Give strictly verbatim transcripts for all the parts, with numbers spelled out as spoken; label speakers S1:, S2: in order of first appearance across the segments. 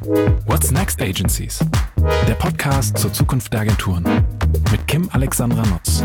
S1: What's Next Agencies? Der Podcast zur Zukunft der Agenturen mit Kim Alexandra Nutz.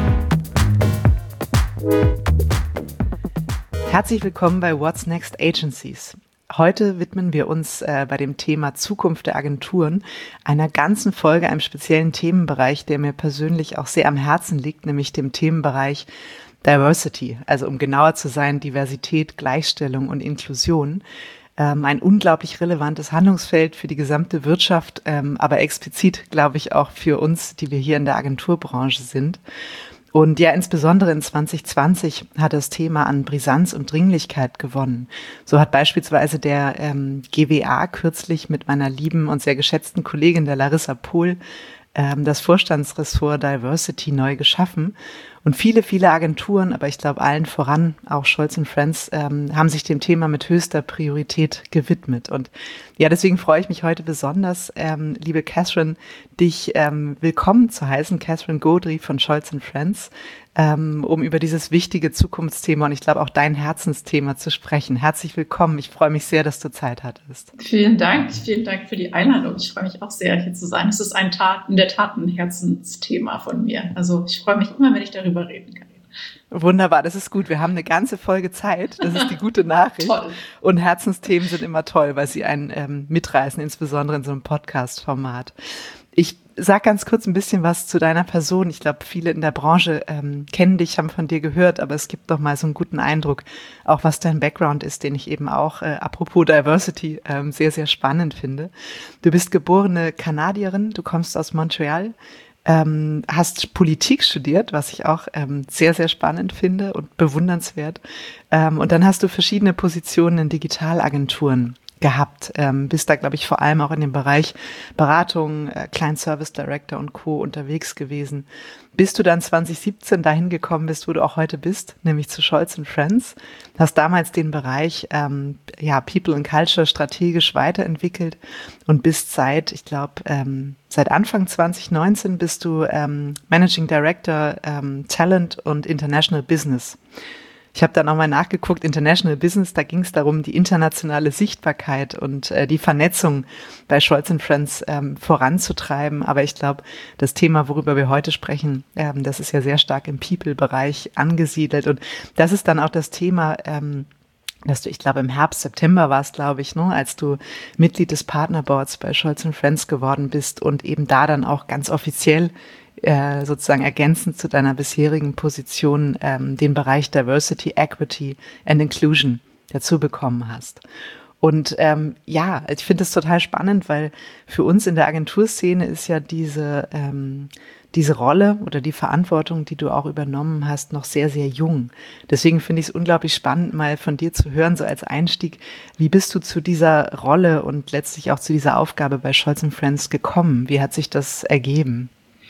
S2: Herzlich willkommen bei What's Next Agencies. Heute widmen wir uns äh, bei dem Thema Zukunft der Agenturen einer ganzen Folge, einem speziellen Themenbereich, der mir persönlich auch sehr am Herzen liegt, nämlich dem Themenbereich Diversity, also um genauer zu sein, Diversität, Gleichstellung und Inklusion. Ähm, ein unglaublich relevantes Handlungsfeld für die gesamte Wirtschaft, ähm, aber explizit, glaube ich, auch für uns, die wir hier in der Agenturbranche sind. Und ja, insbesondere in zwanzig zwanzig hat das Thema an Brisanz und Dringlichkeit gewonnen. So hat beispielsweise der ähm, G W A kürzlich mit meiner lieben und sehr geschätzten Kollegin, der Larissa Pohl, ähm, das Vorstandsressort Diversity neu geschaffen. Und viele, viele Agenturen, aber ich glaube allen voran, auch Scholz und Friends, ähm, haben sich dem Thema mit höchster Priorität gewidmet. Und ja, deswegen freue ich mich heute besonders, ähm, liebe Catherine, dich ähm, willkommen zu heißen, Catherine Gaudry von Scholz und Friends, ähm, um über dieses wichtige Zukunftsthema und ich glaube auch dein Herzensthema zu sprechen. Herzlich willkommen. Ich freue mich sehr, dass du Zeit hattest.
S3: Vielen Dank. Vielen Dank für die Einladung. Ich freue mich auch sehr, hier zu sein. Es ist ein Tat, in der Tat ein Herzensthema von mir. Also ich freue mich immer, wenn ich darüber reden kann.
S2: Wunderbar, das ist gut. Wir haben eine ganze Folge Zeit. Das ist die gute Nachricht.
S3: Toll.
S2: Und Herzensthemen sind immer toll, weil sie einen ähm, mitreißen, insbesondere in so einem Podcast-Format. Ich sag ganz kurz ein bisschen was zu deiner Person. Ich glaube, viele in der Branche ähm, kennen dich, haben von dir gehört, aber es gibt doch mal so einen guten Eindruck, auch was dein Background ist, den ich eben auch, äh, apropos Diversity, ähm, sehr, sehr spannend finde. Du bist geborene Kanadierin, du kommst aus Montreal, ähm, hast Politik studiert, was ich auch ähm, sehr, sehr spannend finde und bewundernswert. Ähm, und dann hast du verschiedene Positionen in Digitalagenturen gehabt, ähm, bist da, glaube ich, vor allem auch in dem Bereich Beratung, äh, Client Service Director und Co. unterwegs gewesen. Bis du dann zwanzig siebzehn dahin gekommen bist, wo du auch heute bist, nämlich zu Scholz und Friends, hast damals den Bereich ähm, ja People and Culture strategisch weiterentwickelt und bist seit, ich glaube, ähm, seit Anfang zwanzig neunzehn bist du ähm, Managing Director ähm, Talent und International Business. Ich habe dann nochmal nachgeguckt, International Business, da ging es darum, die internationale Sichtbarkeit und äh, die Vernetzung bei Scholz und Friends ähm, voranzutreiben. Aber ich glaube, das Thema, worüber wir heute sprechen, ähm, das ist ja sehr stark im People-Bereich angesiedelt. Und das ist dann auch das Thema, ähm, dass du, ich glaube, im Herbst, September war es, glaube ich, ne, als du Mitglied des Partnerboards bei Scholz und Friends geworden bist und eben da dann auch ganz offiziell Äh, sozusagen ergänzend zu deiner bisherigen Position ähm, den Bereich Diversity, Equity and Inclusion dazu bekommen hast. Und ähm, ja, ich finde es total spannend, weil für uns in der Agenturszene ist ja diese ähm, diese Rolle oder die Verantwortung, die du auch übernommen hast, noch sehr, sehr jung. Deswegen finde ich es unglaublich spannend, mal von dir zu hören, so als Einstieg, wie bist du zu dieser Rolle und letztlich auch zu dieser Aufgabe bei Scholz und Friends gekommen? Wie hat sich das ergeben?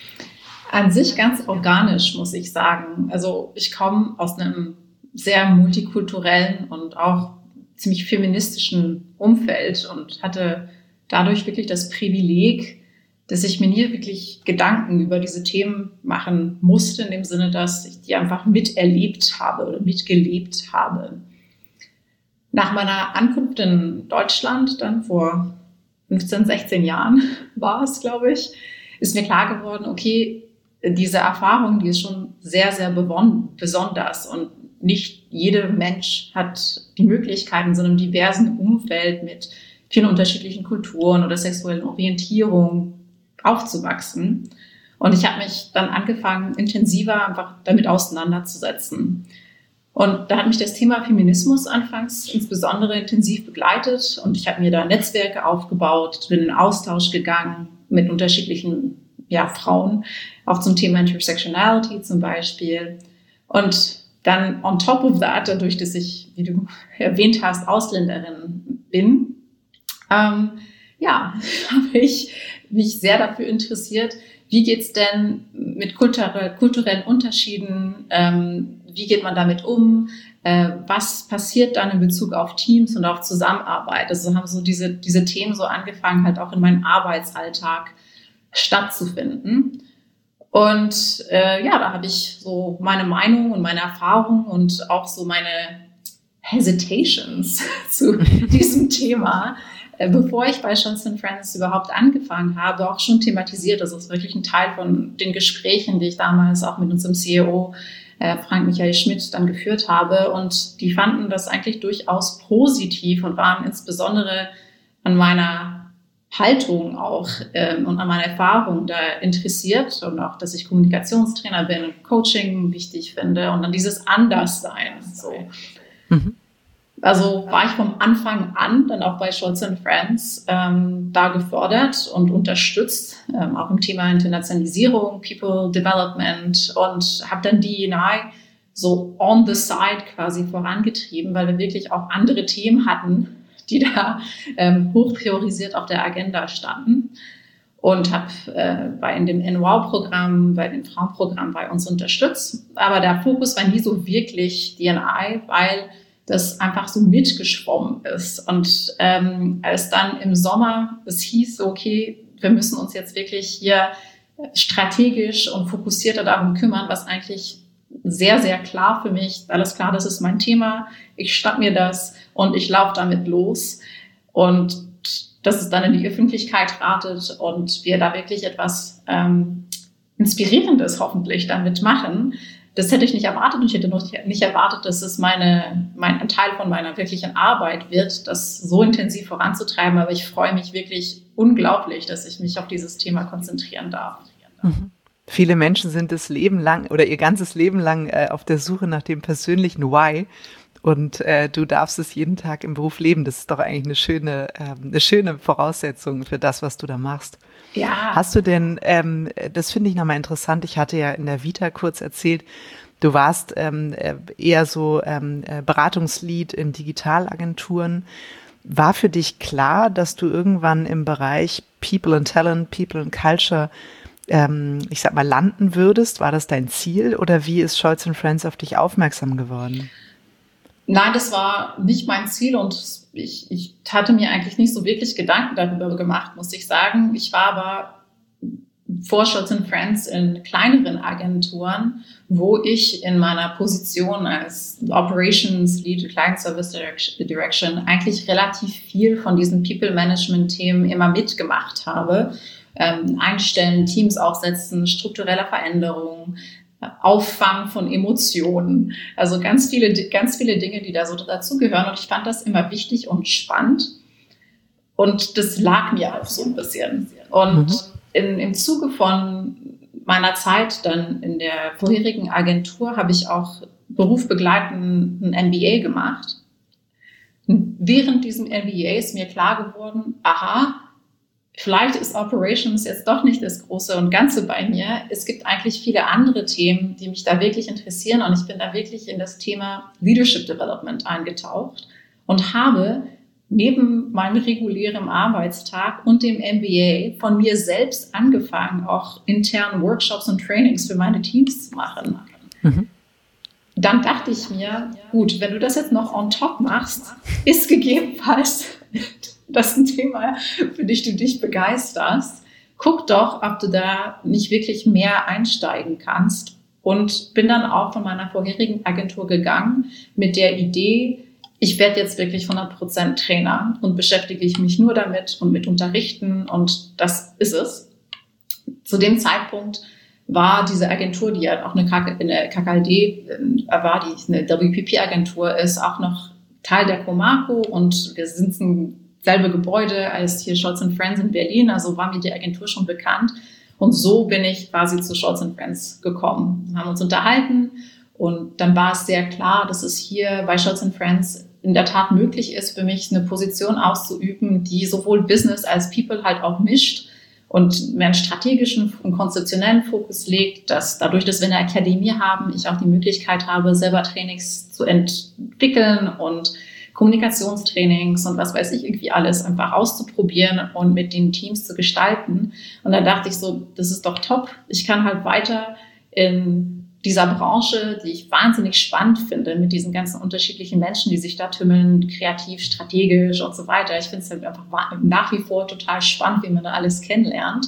S3: An sich ganz organisch, muss ich sagen. Also ich komme aus einem sehr multikulturellen und auch ziemlich feministischen Umfeld und hatte dadurch wirklich das Privileg, dass ich mir nie wirklich Gedanken über diese Themen machen musste, in dem Sinne, dass ich die einfach miterlebt habe oder mitgelebt habe. Nach meiner Ankunft in Deutschland, dann vor fünfzehn, sechzehn Jahren war es, glaube ich, ist mir klar geworden, okay, diese Erfahrung, die ist schon sehr, sehr bewon- besonders und nicht jeder Mensch hat die Möglichkeit, in so einem diversen Umfeld mit vielen unterschiedlichen Kulturen oder sexuellen Orientierungen aufzuwachsen. Und ich habe mich dann angefangen, intensiver einfach damit auseinanderzusetzen. Und da hat mich das Thema Feminismus anfangs insbesondere intensiv begleitet und ich habe mir da Netzwerke aufgebaut, bin in Austausch gegangen mit unterschiedlichen ja, Frauen, auch zum Thema Intersectionality zum Beispiel. Und dann on top of that, dadurch, dass ich, wie du erwähnt hast, Ausländerin bin, ähm, ja, habe ich mich sehr dafür interessiert, wie geht's denn mit kulturell, kulturellen Unterschieden, ähm, wie geht man damit um, äh, was passiert dann in Bezug auf Teams und auf Zusammenarbeit. Also haben so diese, diese Themen so angefangen, halt auch in meinem Arbeitsalltag stattzufinden. Und äh, ja, da habe ich so meine Meinung und meine Erfahrung und auch so meine Hesitations zu diesem Thema äh, bevor ich bei Johnson Friends überhaupt angefangen habe, auch schon thematisiert. Das ist wirklich ein Teil von den Gesprächen, die ich damals auch mit unserem C E O äh, Frank Michael Schmidt dann geführt habe. Und die fanden das eigentlich durchaus positiv und waren insbesondere an meiner Haltung auch ähm, und an meiner Erfahrung da interessiert und auch, dass ich Kommunikationstrainer bin und Coaching wichtig finde und dann dieses Anderssein. So. Mhm. Also war ich vom Anfang an dann auch bei Scholz and Friends ähm, da gefordert und unterstützt, ähm, auch im Thema Internationalisierung, People Development und habe dann D and I so on the side quasi vorangetrieben, weil wir wirklich auch andere Themen hatten, die da ähm, hoch priorisiert auf der Agenda standen und habe äh, bei in dem N W O W-Programm, bei dem Frauenprogramm bei uns unterstützt. Aber der Fokus war nie so wirklich D and I, weil das einfach so mitgeschwommen ist. Und ähm, als dann im Sommer es hieß, okay, wir müssen uns jetzt wirklich hier strategisch und fokussierter darum kümmern, was eigentlich sehr, sehr klar für mich, alles klar, das ist mein Thema, ich schnapp mir das und ich laufe damit los und dass es dann in die Öffentlichkeit ratet und wir da wirklich etwas ähm, Inspirierendes hoffentlich damit machen. Das hätte ich nicht erwartet und ich hätte noch nicht erwartet, dass es meine, mein, ein Teil von meiner wirklichen Arbeit wird, das so intensiv voranzutreiben, aber ich freue mich wirklich unglaublich, dass ich mich auf dieses Thema konzentrieren darf.
S2: Mhm. Viele Menschen sind das Leben lang oder ihr ganzes Leben lang äh, auf der Suche nach dem persönlichen Why und äh, du darfst es jeden Tag im Beruf leben. Das ist doch eigentlich eine schöne, äh, eine schöne Voraussetzung für das, was du da machst.
S3: Ja.
S2: Hast du denn, ähm, das finde ich nochmal interessant, ich hatte ja in der Vita kurz erzählt, du warst ähm, eher so ähm, Beratungslead in Digitalagenturen. War für dich klar, dass du irgendwann im Bereich People and Talent, People and Culture ich sag mal, landen würdest? War das dein Ziel oder wie ist Scholz and Friends auf dich aufmerksam geworden?
S3: Nein, das war nicht mein Ziel und ich, ich hatte mir eigentlich nicht so wirklich Gedanken darüber gemacht, muss ich sagen. Ich war aber vor Scholz and Friends in kleineren Agenturen, wo ich in meiner Position als Operations Lead Client Service Direction eigentlich relativ viel von diesen People-Management-Themen immer mitgemacht habe. Ähm, einstellen, Teams aufsetzen, strukturelle Veränderungen, Auffang von Emotionen. Also ganz viele, ganz viele Dinge, die da so dazugehören. Und ich fand das immer wichtig und spannend. Und das lag mir auch so ein bisschen. Und mhm. in, im Zuge von meiner Zeit dann in der vorherigen Agentur habe ich auch berufsbegleitend ein M B A gemacht. Und während diesem M B A ist mir klar geworden, aha, vielleicht ist Operations jetzt doch nicht das Große und Ganze bei mir. Es gibt eigentlich viele andere Themen, die mich da wirklich interessieren. Und ich bin da wirklich in das Thema Leadership Development eingetaucht und habe neben meinem regulären Arbeitstag und dem M B A von mir selbst angefangen, auch intern Workshops und Trainings für meine Teams zu machen. Mhm. Dann dachte ich mir, gut, wenn du das jetzt noch on top machst, ist gegebenenfalls das ein Thema, für das du dich begeisterst. Guck doch, ob du da nicht wirklich mehr einsteigen kannst. Und bin dann auch von meiner vorherigen Agentur gegangen mit der Idee, ich werde jetzt wirklich hundert Prozent Trainer und beschäftige ich mich nur damit und mit Unterrichten und das ist es. Zu dem Zeitpunkt war diese Agentur, die ja auch eine K K L D war, die eine W P P-Agentur ist, auch noch Teil der Comarco und wir sind ein selbe Gebäude als hier Scholz and Friends in Berlin, also war mir die Agentur schon bekannt. Und so bin ich quasi zu Scholz and Friends gekommen. Wir haben uns unterhalten und dann war es sehr klar, dass es hier bei Scholz and Friends in der Tat möglich ist, für mich eine Position auszuüben, die sowohl Business als People halt auch mischt und mehr einen strategischen und konzeptionellen Fokus legt, dass dadurch, dass wir eine Akademie haben, ich auch die Möglichkeit habe, selber Trainings zu entwickeln und Kommunikationstrainings und was weiß ich, irgendwie alles einfach auszuprobieren und mit den Teams zu gestalten. Und dann dachte ich so, das ist doch top. Ich kann halt weiter in dieser Branche, die ich wahnsinnig spannend finde, mit diesen ganzen unterschiedlichen Menschen, die sich da tümmeln, kreativ, strategisch und so weiter. Ich finde es halt einfach nach wie vor total spannend, wie man da alles kennenlernt,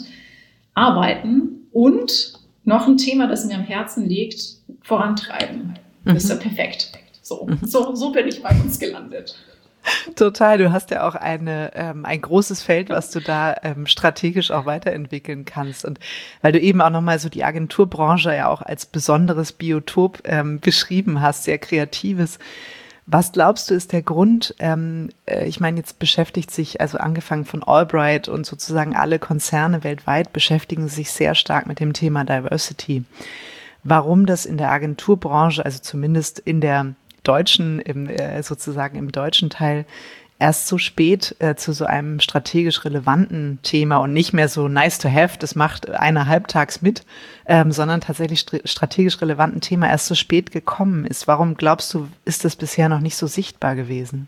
S3: arbeiten und noch ein Thema, das mir am Herzen liegt, vorantreiben. Das ist ja perfekt. So, so, so bin ich bei uns gelandet.
S2: Total, du hast ja auch eine, ähm, ein großes Feld, was du da ähm, strategisch auch weiterentwickeln kannst. Und weil du eben auch nochmal so die Agenturbranche ja auch als besonderes Biotop ähm, beschrieben hast, sehr kreatives. Was glaubst du ist der Grund, ähm, äh, ich meine, jetzt beschäftigt sich, also angefangen von Albright und sozusagen alle Konzerne weltweit beschäftigen sich sehr stark mit dem Thema Diversity. Warum das in der Agenturbranche, also zumindest in der deutschen, im, äh, sozusagen im deutschen Teil, erst so spät äh, zu so einem strategisch relevanten Thema und nicht mehr so nice to have, das macht einer halbtags mit, ähm, sondern tatsächlich st- strategisch relevanten Thema erst so spät gekommen ist. Warum glaubst du, ist das bisher noch nicht so sichtbar gewesen?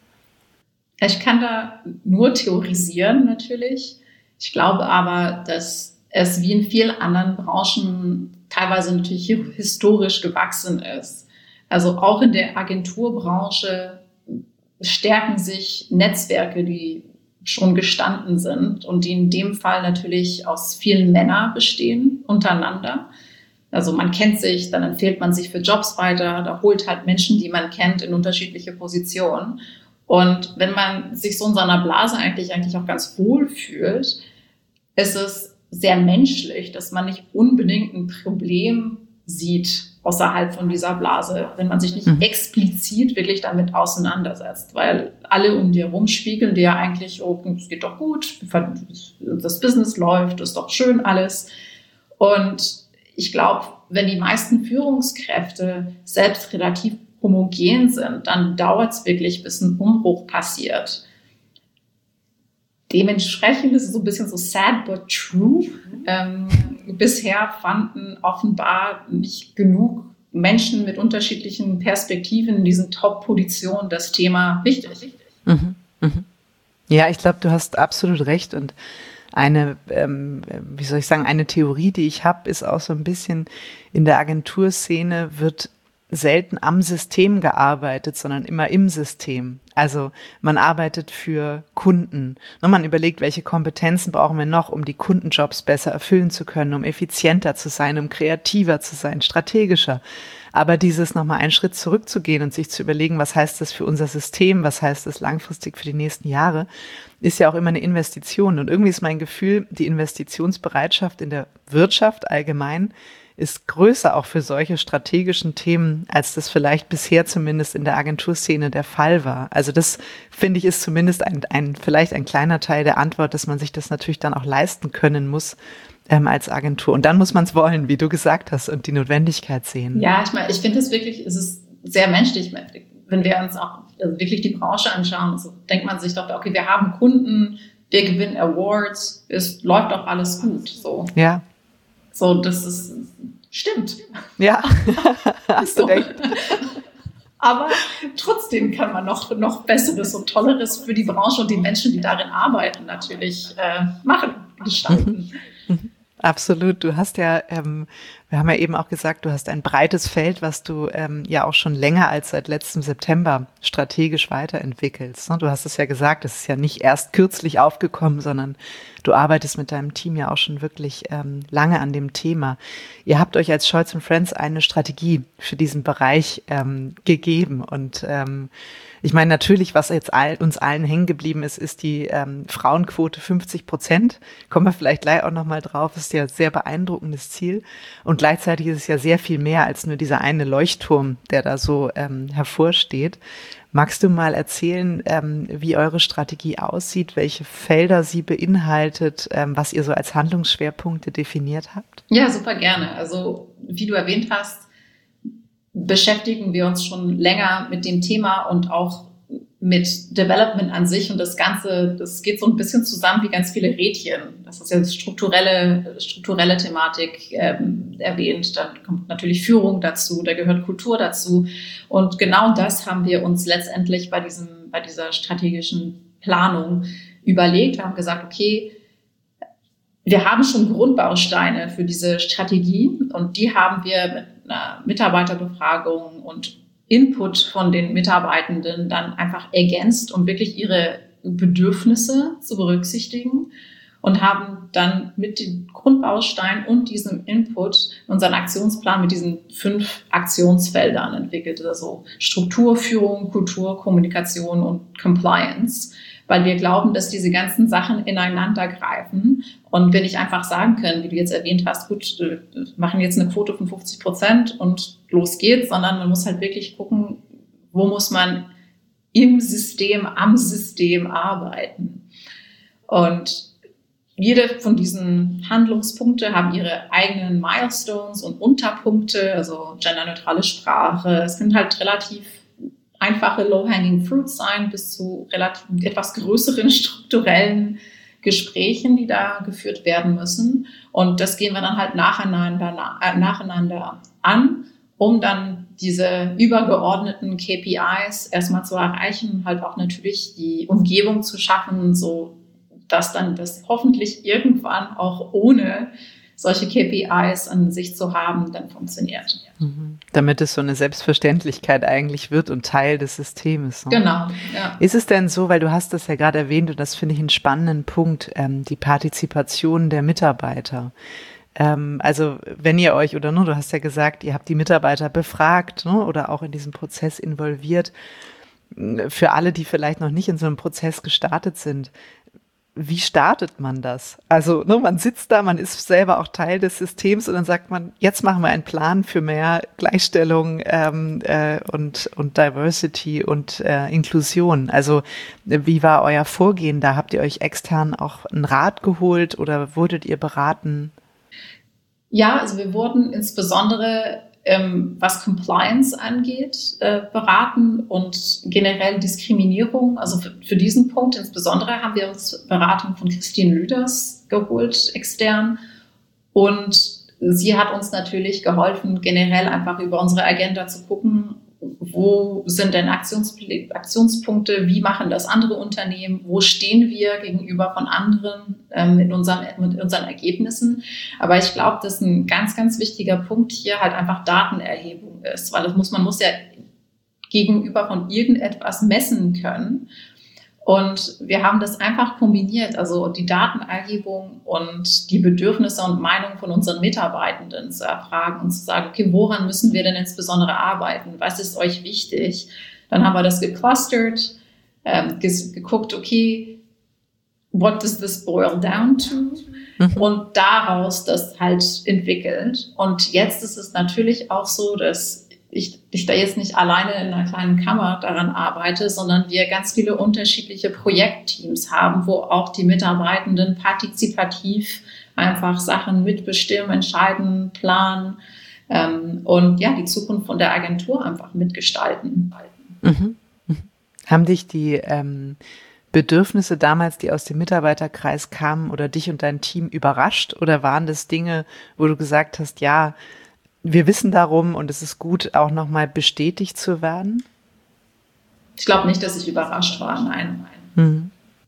S3: Ich kann da nur theorisieren natürlich. Ich glaube aber, dass es wie in vielen anderen Branchen teilweise natürlich historisch gewachsen ist. Also auch in der Agenturbranche stärken sich Netzwerke, die schon gestanden sind und die in dem Fall natürlich aus vielen Männern bestehen untereinander. Also man kennt sich, dann empfiehlt man sich für Jobs weiter, da holt halt Menschen, die man kennt, in unterschiedliche Positionen. Und wenn man sich so in seiner Blase eigentlich, eigentlich auch ganz wohl fühlt, ist es sehr menschlich, dass man nicht unbedingt ein Problem sieht außerhalb von dieser Blase, wenn man sich nicht mhm. explizit wirklich damit auseinandersetzt, weil alle um dir herum spiegeln dir eigentlich, oh, es geht doch gut, das Business läuft, ist doch schön alles. Und ich glaube, wenn die meisten Führungskräfte selbst relativ homogen sind, dann dauert es wirklich, bis ein Umbruch passiert. Dementsprechend ist es so ein bisschen so sad but true. Ähm, bisher fanden offenbar nicht genug Menschen mit unterschiedlichen Perspektiven in diesen Top-Positionen das Thema wichtig.
S2: Mhm, mhm. Ja, ich glaube, du hast absolut recht. Und eine, ähm, wie soll ich sagen, eine Theorie, die ich habe, ist auch so ein bisschen, in der Agenturszene wird selten am System gearbeitet, sondern immer im System. Also man arbeitet für Kunden. Und man überlegt, welche Kompetenzen brauchen wir noch, um die Kundenjobs besser erfüllen zu können, um effizienter zu sein, um kreativer zu sein, strategischer. Aber dieses nochmal einen Schritt zurückzugehen und sich zu überlegen, was heißt das für unser System, was heißt das langfristig für die nächsten Jahre, ist ja auch immer eine Investition. Und irgendwie ist mein Gefühl, die Investitionsbereitschaft in der Wirtschaft allgemein ist größer auch für solche strategischen Themen, als das vielleicht bisher zumindest in der Agenturszene der Fall war. Also das, finde ich, ist zumindest ein, ein vielleicht ein kleiner Teil der Antwort, dass man sich das natürlich dann auch leisten können muss ähm, als Agentur. Und dann muss man es wollen, wie du gesagt hast, und die Notwendigkeit sehen.
S3: Ja, ich meine, ich finde es wirklich, es ist sehr menschlich, wenn wir uns auch also wirklich die Branche anschauen. So denkt man sich doch, okay, wir haben Kunden, wir gewinnen Awards, es läuft doch alles gut. So.
S2: Ja.
S3: So, das ist, stimmt.
S2: Ja, hast du recht.
S3: Aber trotzdem kann man noch, noch Besseres und Tolleres für die Branche und die Menschen, die darin arbeiten, natürlich äh, machen, gestalten.
S2: Mhm. Absolut. Du hast ja, ähm, wir haben ja eben auch gesagt, du hast ein breites Feld, was du ähm, ja auch schon länger als seit letztem September strategisch weiterentwickelst. Du hast es ja gesagt, es ist ja nicht erst kürzlich aufgekommen, sondern du arbeitest mit deinem Team ja auch schon wirklich ähm, lange an dem Thema. Ihr habt euch als Scholz and Friends eine Strategie für diesen Bereich ähm, gegeben und ähm, ich meine, natürlich, was jetzt all, uns allen hängen geblieben ist, ist die ähm, Frauenquote fünfzig Prozent. Kommen wir vielleicht gleich auch nochmal drauf. Das ist ja ein sehr beeindruckendes Ziel. Und gleichzeitig ist es ja sehr viel mehr als nur dieser eine Leuchtturm, der da so ähm, hervorsteht. Magst du mal erzählen, ähm, wie eure Strategie aussieht, welche Felder sie beinhaltet, ähm, was ihr so als Handlungsschwerpunkte definiert habt?
S3: Ja, super gerne. Also, wie du erwähnt hast, beschäftigen wir uns schon länger mit dem Thema und auch mit Development an sich. Und das Ganze, das geht so ein bisschen zusammen wie ganz viele Rädchen. Das ist ja eine strukturelle, strukturelle Thematik ähm, erwähnt. Dann kommt natürlich Führung dazu, da gehört Kultur dazu. Und genau das haben wir uns letztendlich bei diesem, bei dieser strategischen Planung überlegt. Wir haben gesagt, okay, wir haben schon Grundbausteine für diese Strategie und die haben wir mit einer Mitarbeiterbefragung und Input von den Mitarbeitenden dann einfach ergänzt, um wirklich ihre Bedürfnisse zu berücksichtigen. und haben dann mit dem Grundbaustein und diesem Input unseren Aktionsplan mit diesen fünf Aktionsfeldern entwickelt, also Struktur, Führung, Kultur, Kommunikation und Compliance, weil wir glauben, dass diese ganzen Sachen ineinander greifen und wir nicht einfach sagen können, wie du jetzt erwähnt hast, gut, wir machen jetzt eine Quote von fünfzig Prozent und los geht's, sondern man muss halt wirklich gucken, wo muss man im System, am System arbeiten. Und jede von diesen Handlungspunkte haben ihre eigenen Milestones und Unterpunkte, also genderneutrale Sprache. Es können halt relativ einfache low-hanging fruits sein, bis zu relativ etwas größeren strukturellen Gesprächen, die da geführt werden müssen. Und das gehen wir dann halt nacheinander, äh, nacheinander an, um dann diese übergeordneten K P Is erstmal zu erreichen, halt auch natürlich die Umgebung zu schaffen, so dass dann das hoffentlich irgendwann auch ohne solche K P Is an sich zu haben, dann funktioniert.
S2: Mhm. Damit es so eine Selbstverständlichkeit eigentlich wird und Teil des Systems. Ne?
S3: Genau, ja.
S2: Ist es denn so, weil du hast das ja gerade erwähnt und das finde ich einen spannenden Punkt, ähm, die Partizipation der Mitarbeiter. Ähm, also wenn ihr euch, oder ne, du hast ja gesagt, ihr habt die Mitarbeiter befragt, ne, oder auch in diesem Prozess involviert. Für alle, die vielleicht noch nicht in so einem Prozess gestartet sind, wie startet man das? Also ne, man sitzt da, man ist selber auch Teil des Systems und dann sagt man, jetzt machen wir einen Plan für mehr Gleichstellung ähm, äh, und, und Diversity und äh, Inklusion. Also wie war euer Vorgehen da? Habt ihr euch extern auch einen Rat geholt oder wurdet ihr beraten?
S3: Ja, also wir wurden insbesondere Ähm, was Compliance angeht, äh, beraten und generell Diskriminierung. Also für, für diesen Punkt insbesondere haben wir uns Beratung von Christine Lüders geholt, extern. Und sie hat uns natürlich geholfen, generell einfach über unsere Agenda zu gucken, wo sind denn Aktions, Aktionspunkte, wie machen das andere Unternehmen, wo stehen wir gegenüber von anderen ähm, in, unserem, mit unseren Ergebnissen. Aber ich glaube, dass ein ganz, ganz wichtiger Punkt hier halt einfach Datenerhebung ist, weil das muss, man muss ja gegenüber von irgendetwas messen können. Und wir haben das einfach kombiniert, also die Datenerhebung und die Bedürfnisse und Meinungen von unseren Mitarbeitenden zu erfragen und zu sagen, okay, woran müssen wir denn insbesondere arbeiten? Was ist euch wichtig? Dann haben wir das geclustert, ähm, geguckt, okay, what does this boil down to? Mhm. Und daraus das halt entwickelt. Und jetzt ist es natürlich auch so, dass Ich, ich da jetzt nicht alleine in einer kleinen Kammer daran arbeite, sondern wir ganz viele unterschiedliche Projektteams haben, wo auch die Mitarbeitenden partizipativ einfach Sachen mitbestimmen, entscheiden, planen ähm, und ja, die Zukunft von der Agentur einfach mitgestalten.
S2: Mhm. Mhm. Haben dich die ähm, Bedürfnisse damals, die aus dem Mitarbeiterkreis kamen oder dich und dein Team überrascht oder waren das Dinge, wo du gesagt hast, ja, wir wissen darum und es ist gut, auch nochmal bestätigt zu werden?
S3: Ich glaube nicht, dass ich überrascht war, nein.
S2: Mhm.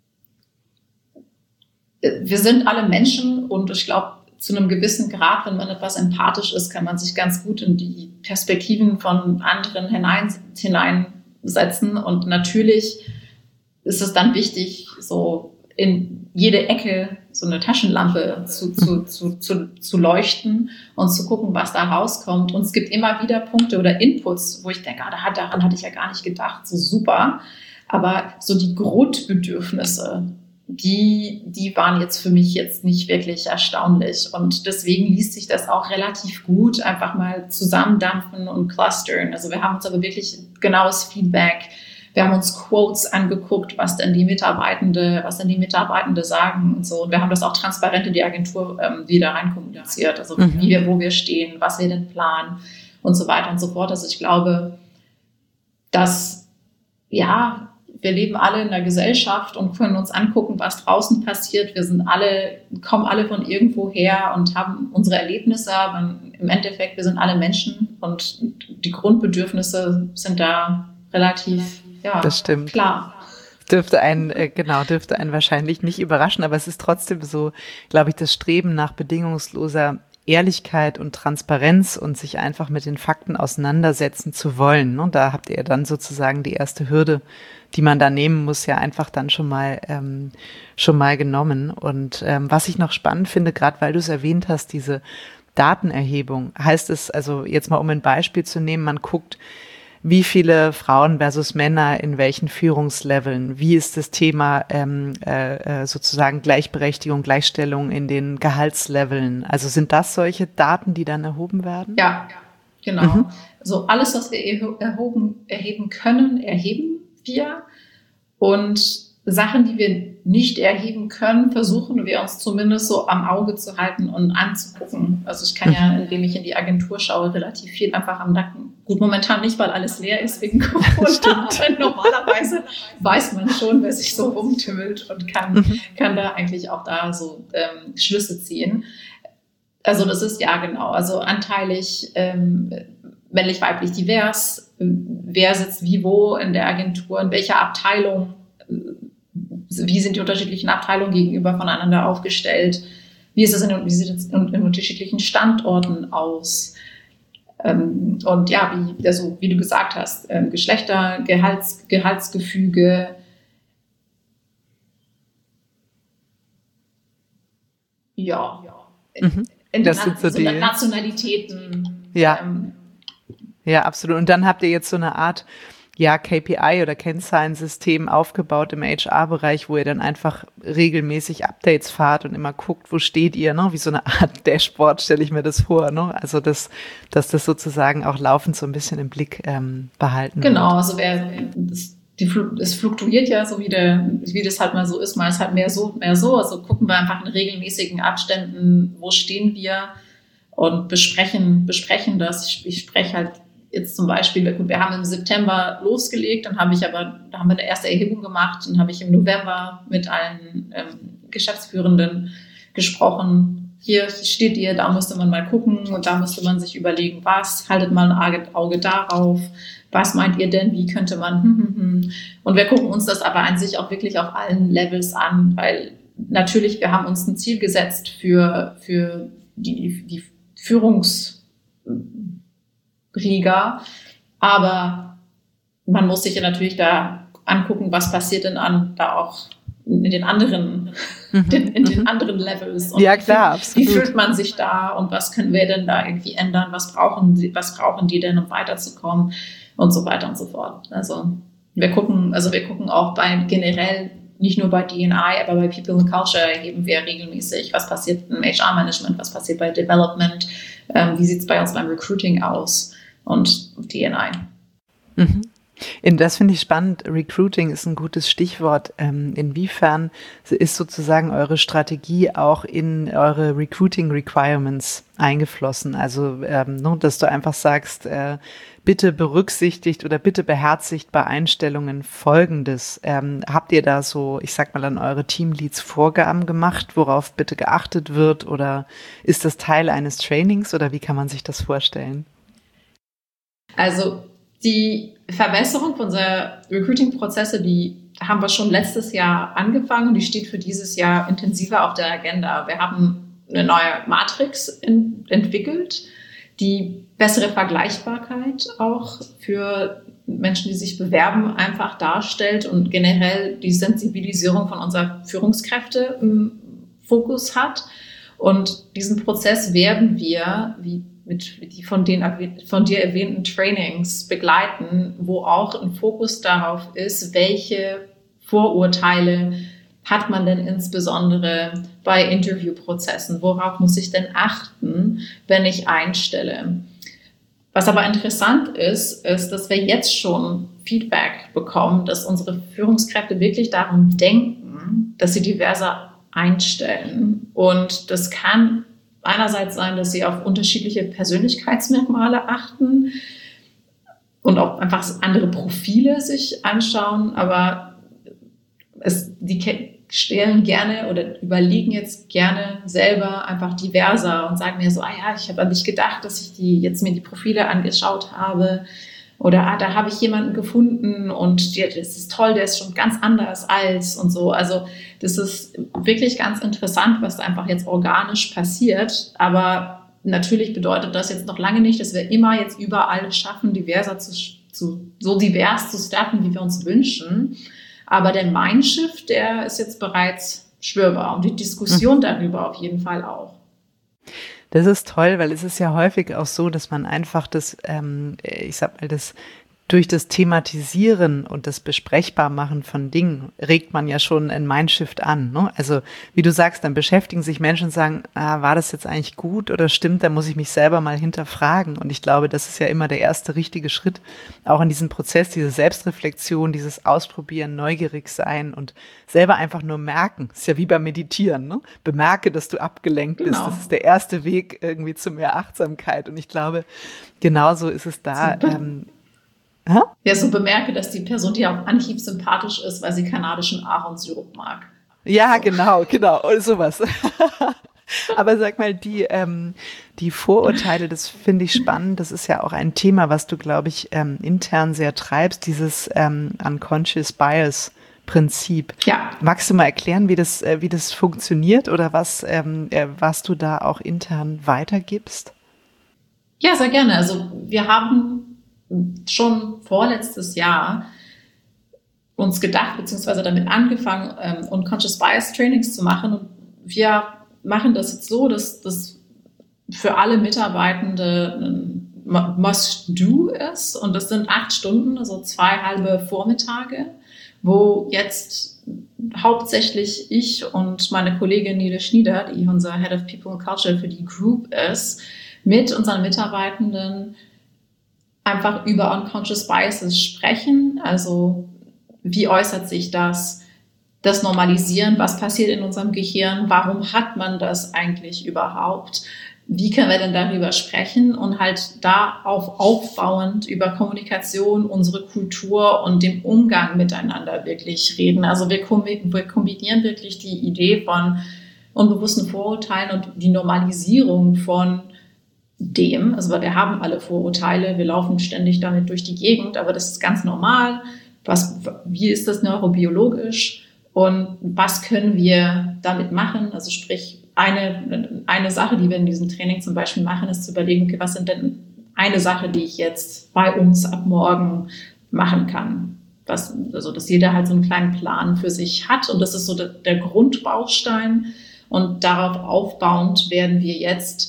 S3: Wir sind alle Menschen und ich glaube, zu einem gewissen Grad, wenn man etwas empathisch ist, kann man sich ganz gut in die Perspektiven von anderen hinein, hineinsetzen. Und natürlich ist es dann wichtig, so in jede Ecke so eine Taschenlampe zu, zu, zu, zu, zu leuchten und zu gucken, was da rauskommt. Und es gibt immer wieder Punkte oder Inputs, wo ich denke, ah, daran hatte ich ja gar nicht gedacht, so super. Aber so die Grundbedürfnisse, die, die waren jetzt für mich jetzt nicht wirklich erstaunlich. Und deswegen liest sich das auch relativ gut, einfach mal zusammendampfen und clustern. Also wir haben uns aber wirklich genaues Feedback. Wir haben uns Quotes angeguckt, was denn die Mitarbeitende, was denn die Mitarbeitende sagen und so. Und wir haben das auch transparent in die Agentur ähm, wieder rein kommuniziert. Also mhm. wie wir, wo wir stehen, was wir denn planen und so weiter und so fort. Also ich glaube, dass, ja, wir leben alle in der Gesellschaft und können uns angucken, was draußen passiert. Wir sind alle, kommen alle von irgendwo her und haben unsere Erlebnisse, aber im Endeffekt, wir sind alle Menschen und die Grundbedürfnisse sind da relativ Ja,
S2: das stimmt.
S3: Klar.
S2: Dürfte einen, äh, genau, dürfte einen wahrscheinlich nicht überraschen, aber es ist trotzdem so, glaube ich, das Streben nach bedingungsloser Ehrlichkeit und Transparenz und sich einfach mit den Fakten auseinandersetzen zu wollen. Und da habt ihr dann sozusagen die erste Hürde, die man da nehmen muss, ja einfach dann schon mal ähm, schon mal genommen. Und ähm, was ich noch spannend finde, gerade weil du es erwähnt hast, diese Datenerhebung, heißt es, also jetzt mal um ein Beispiel zu nehmen, man guckt, wie viele Frauen versus Männer in welchen Führungsleveln, wie ist das Thema ähm, äh, sozusagen Gleichberechtigung, Gleichstellung in den Gehaltsleveln, also sind das solche Daten, die dann erhoben werden?
S3: Ja, genau. Mhm. So alles, was wir erhoben, erheben können, erheben wir, und Sachen, die wir nicht erheben können, versuchen wir uns zumindest so am Auge zu halten und anzugucken. Also ich kann ja, indem ich in die Agentur schaue, relativ viel einfach am Nacken. Gut, momentan nicht, weil alles leer ist wegen Corona. Aber normalerweise weiß man schon, wer sich so rumtümmelt und kann, mhm. kann da eigentlich auch da so ähm, Schlüsse ziehen. Also das ist ja genau, also anteilig, ähm, männlich, weiblich, divers, wer sitzt wie wo in der Agentur, in welcher Abteilung, wie sind die unterschiedlichen Abteilungen gegenüber voneinander aufgestellt, wie ist es in, wie sieht es in, in unterschiedlichen Standorten aus, ähm, und ja, wie, also, wie du gesagt hast, ähm, Geschlechter, Gehalts, Gehaltsgefüge, ja,
S2: mhm. das sind so die
S3: Nationalitäten.
S2: Ja.
S3: Ähm,
S2: ja, absolut. Und dann habt ihr jetzt so eine Art ja, K P I oder Kennzahlensystem aufgebaut im H R-Bereich, wo ihr dann einfach regelmäßig Updates fahrt und immer guckt, wo steht ihr, ne? Wie so eine Art Dashboard stelle ich mir das vor, ne? Also das, dass das sozusagen auch laufend so ein bisschen im Blick ähm, behalten
S3: genau,
S2: wird.
S3: Also wer das, die, es fluktuiert ja so, wie, der, wie das halt mal so ist, mal ist halt mehr so, mehr so. Also gucken wir einfach in regelmäßigen Abständen, wo stehen wir, und besprechen, besprechen das. Ich, ich spreche halt jetzt zum Beispiel, wir haben im September losgelegt, dann habe ich aber, da haben wir eine erste Erhebung gemacht, dann habe ich im November mit allen ähm, Geschäftsführenden gesprochen. Hier steht ihr, da müsste man mal gucken und da müsste man sich überlegen, was, haltet mal ein Auge, Auge darauf, was meint ihr denn, wie könnte man, hm, hm, hm. Und wir gucken uns das aber an sich auch wirklich auf allen Levels an, weil natürlich, wir haben uns ein Ziel gesetzt für, für die, die Führungs- Riga, aber man muss sich ja natürlich da angucken, was passiert denn an, da auch in den anderen, mhm. in, in den anderen Levels. Und
S2: ja, klar,
S3: wie,
S2: absolut.
S3: Wie fühlt man sich da und was können wir denn da irgendwie ändern? Was brauchen sie, was brauchen die denn, um weiterzukommen und so weiter und so fort. Also wir gucken, also wir gucken auch bei generell, nicht nur bei D and I, aber bei People and Culture erheben wir regelmäßig, was passiert im H R-Management, was passiert bei Development, ähm, wie sieht es bei uns beim Recruiting aus und D and I.
S2: Mhm. In das finde ich spannend. Recruiting ist ein gutes Stichwort. Ähm, inwiefern ist sozusagen eure Strategie auch in eure Recruiting Requirements eingeflossen? Also, ähm, ne, dass du einfach sagst, äh, bitte berücksichtigt oder bitte beherzigt bei Einstellungen Folgendes. Ähm, habt ihr da so, ich sag mal, an eure Teamleads Vorgaben gemacht, worauf bitte geachtet wird? Oder ist das Teil eines Trainings oder wie kann man sich das vorstellen?
S3: Also die Verbesserung unserer Recruiting-Prozesse, die haben wir schon letztes Jahr angefangen und die steht für dieses Jahr intensiver auf der Agenda. Wir haben eine neue Matrix in, entwickelt, die bessere Vergleichbarkeit auch für Menschen, die sich bewerben, einfach darstellt und generell die Sensibilisierung von unserer Führungskräfte im Fokus hat. Und diesen Prozess werden wir, wie mit die von, den, von dir erwähnten Trainings begleiten, wo auch ein Fokus darauf ist, welche Vorurteile hat man denn insbesondere bei Interviewprozessen, worauf muss ich denn achten, wenn ich einstelle. Was aber interessant ist, ist, dass wir jetzt schon Feedback bekommen, dass unsere Führungskräfte wirklich darum denken, dass sie diverser einstellen. Und das kann einerseits sein, dass sie auf unterschiedliche Persönlichkeitsmerkmale achten und auch einfach andere Profile sich anschauen, aber es, die stellen gerne oder überlegen jetzt gerne selber einfach diverser und sagen mir so, ah ja, ich habe an dich gedacht, dass ich die jetzt mir die Profile angeschaut habe oder ah, da habe ich jemanden gefunden und die, das ist toll, der ist schon ganz anders als und so. Also das ist wirklich ganz interessant, was einfach jetzt organisch passiert, aber natürlich bedeutet das jetzt noch lange nicht, dass wir immer jetzt überall schaffen, diverser zu, zu, so divers zu staffen, wie wir uns wünschen. Aber der Mindshift, der ist jetzt bereits spürbar und die Diskussion mhm. darüber auf jeden Fall auch.
S2: Das ist toll, weil es ist ja häufig auch so, dass man einfach das, ähm, ich sag mal, das durch das Thematisieren und das Besprechbarmachen von Dingen regt man ja schon ein Mindshift an, ne? Also wie du sagst, dann beschäftigen sich Menschen und sagen, ah, war das jetzt eigentlich gut oder stimmt, da muss ich mich selber mal hinterfragen. Und ich glaube, das ist ja immer der erste richtige Schritt, auch in diesem Prozess, diese Selbstreflexion, dieses Ausprobieren, neugierig sein und selber einfach nur merken. Das ist ja wie beim Meditieren, ne? Bemerke, dass du abgelenkt bist. Genau. Das ist der erste Weg irgendwie zu mehr Achtsamkeit. Und ich glaube, genauso ist es da. Ähm,
S3: Ha? Ja, so bemerke, dass die Person dir auf Anhieb sympathisch ist, weil sie kanadischen Ahornsirup mag.
S2: Ja,
S3: so.
S2: genau, genau, oder sowas. Aber sag mal, die, ähm, die Vorurteile, das finde ich spannend. Das ist ja auch ein Thema, was du, glaube ich, ähm, intern sehr treibst, dieses ähm, Unconscious Bias Prinzip.
S3: Ja.
S2: Magst du mal erklären, wie das, äh, wie das funktioniert oder was, ähm, äh, was du da auch intern weitergibst?
S3: Ja, sehr gerne. Also wir haben schon vorletztes Jahr uns gedacht, beziehungsweise damit angefangen, ähm, Unconscious Bias Trainings zu machen. Und wir machen das jetzt so, dass das für alle Mitarbeitende ein Must-Do ist. Und das sind acht Stunden, also zwei halbe Vormittage, wo jetzt hauptsächlich ich und meine Kollegin Nele Schnieder, die unser Head of People and Culture für die Group ist, mit unseren Mitarbeitenden einfach über Unconscious Biases sprechen. Also wie äußert sich das? Das Normalisieren, was passiert in unserem Gehirn? Warum hat man das eigentlich überhaupt? Wie können wir denn darüber sprechen? Und halt darauf aufbauend über Kommunikation, unsere Kultur und den Umgang miteinander wirklich reden. Also wir kombinieren wirklich die Idee von unbewussten Vorurteilen und die Normalisierung von dem, also wir haben alle Vorurteile, wir laufen ständig damit durch die Gegend, aber das ist ganz normal. Was, wie ist das neurobiologisch und was können wir damit machen? Also sprich, eine, eine Sache, die wir in diesem Training zum Beispiel machen, ist zu überlegen, okay, was sind denn eine Sache, die ich jetzt bei uns ab morgen machen kann? Was, also dass jeder halt so einen kleinen Plan für sich hat und das ist so der, der Grundbaustein und darauf aufbauend werden wir jetzt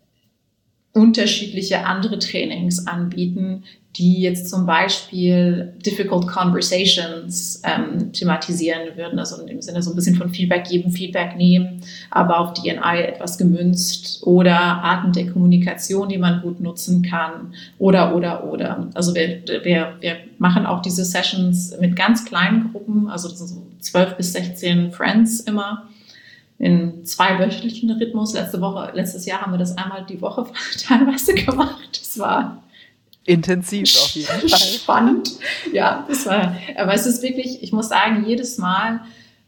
S3: unterschiedliche andere Trainings anbieten, die jetzt zum Beispiel Difficult Conversations ähm, thematisieren würden, also in dem Sinne so ein bisschen von Feedback geben, Feedback nehmen, aber auf D and I etwas gemünzt oder Arten der Kommunikation, die man gut nutzen kann oder, oder, oder. Also wir, wir, wir machen auch diese Sessions mit ganz kleinen Gruppen, also das sind so zwölf bis sechzehn Friends immer, in zweiwöchentlichen Rhythmus. Letzte Woche, letztes Jahr haben wir das einmal die Woche teilweise gemacht. Das war
S2: intensiv auf jeden Fall.
S3: Spannend. Ja, das war, aber es ist wirklich, ich muss sagen, jedes Mal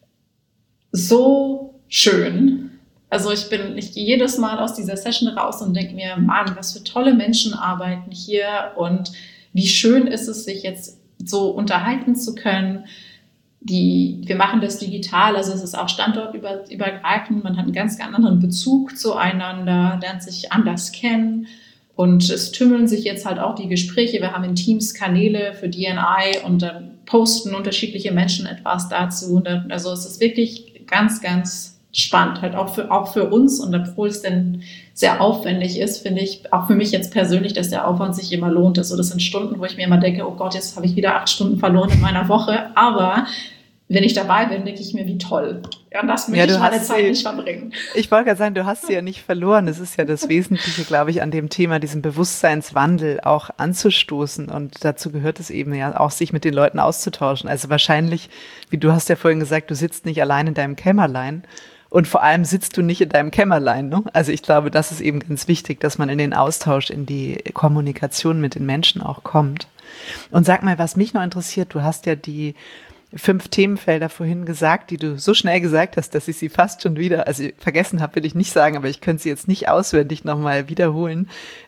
S3: so schön. Also ich bin, ich gehe jedes Mal aus dieser Session raus und denke mir, Mann, was für tolle Menschen arbeiten hier und wie schön ist es, sich jetzt so unterhalten zu können. Die, wir machen das digital, also es ist auch standortübergreifend, man hat einen ganz, ganz anderen Bezug zueinander, lernt sich anders kennen und es tümmeln sich jetzt halt auch die Gespräche. Wir haben in Teams Kanäle für D and I und dann posten unterschiedliche Menschen etwas dazu. Und dann, also es ist wirklich ganz, ganz spannend, halt auch für, auch für uns und obwohl es dann sehr aufwendig ist, finde ich, auch für mich jetzt persönlich, dass der Aufwand sich immer lohnt. Also das sind Stunden, wo ich mir immer denke, oh Gott, jetzt habe ich wieder acht Stunden verloren in meiner Woche, aber wenn ich dabei bin, denke ich mir, wie toll. Ja, und das möchte ja, ich meine Zeit sie, nicht verbringen.
S2: Ich wollte gerade sagen, du hast sie ja nicht verloren. Das ist ja das Wesentliche, glaube ich, an dem Thema, diesen Bewusstseinswandel auch anzustoßen. Und dazu gehört es eben ja auch, sich mit den Leuten auszutauschen. Also wahrscheinlich, wie du hast ja vorhin gesagt, du sitzt nicht allein in deinem Kämmerlein. Und vor allem sitzt du nicht in deinem Kämmerlein, ne? Also ich glaube, das ist eben ganz wichtig, dass man in den Austausch, in die Kommunikation mit den Menschen auch kommt. Und sag mal, was mich noch interessiert, du hast ja die fünf Themenfelder vorhin gesagt, die du so schnell gesagt hast, dass ich sie fast schon wieder, also vergessen habe, will ich nicht sagen, aber ich könnte sie jetzt nicht auswendig nochmal wiederholen.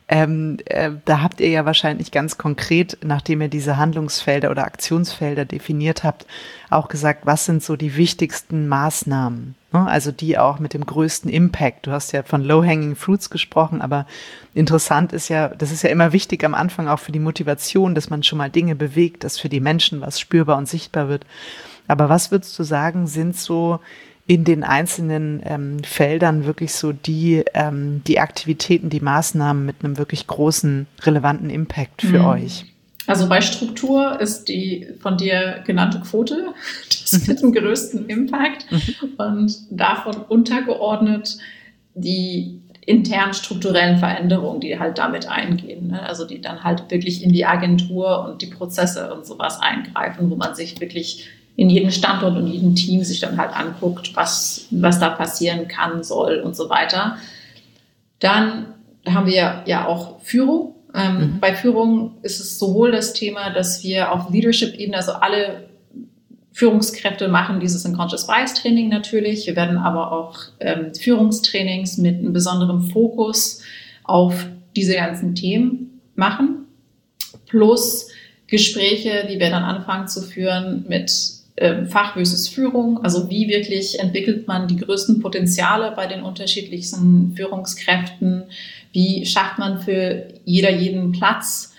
S2: Ähm, äh, da habt ihr ja wahrscheinlich ganz konkret, nachdem ihr diese Handlungsfelder oder Aktionsfelder definiert habt, auch gesagt, was sind so die wichtigsten Maßnahmen, ne? Also die auch mit dem größten Impact. Du hast ja von Low-Hanging Fruits gesprochen, aber interessant ist ja, das ist ja immer wichtig am Anfang auch für die Motivation, dass man schon mal Dinge bewegt, dass für die Menschen was spürbar und sichtbar wird. Aber was würdest du sagen, sind so in den einzelnen ähm, Feldern wirklich so die, ähm, die Aktivitäten, die Maßnahmen mit einem wirklich großen, relevanten Impact für mhm. euch?
S3: Also bei Struktur ist die von dir genannte Quote das mit dem größten Impact und davon untergeordnet die internen strukturellen Veränderungen, die halt damit eingehen, ne? Also die dann halt wirklich in die Agentur und die Prozesse und sowas eingreifen, wo man sich wirklich in jedem Standort und jedem Team sich dann halt anguckt, was, was da passieren kann, soll und so weiter. Dann haben wir ja auch Führung. Ähm, mhm. Bei Führung ist es sowohl das Thema, dass wir auf Leadership-Ebene, also alle Führungskräfte machen dieses Unconscious Bias Training natürlich. Wir werden aber auch ähm, Führungstrainings mit einem besonderen Fokus auf diese ganzen Themen machen. Plus Gespräche, die wir dann anfangen zu führen mit ähm, Fach versus Führung. Also wie wirklich entwickelt man die größten Potenziale bei den unterschiedlichsten Führungskräften? Wie schafft man für jeder jeden Platz?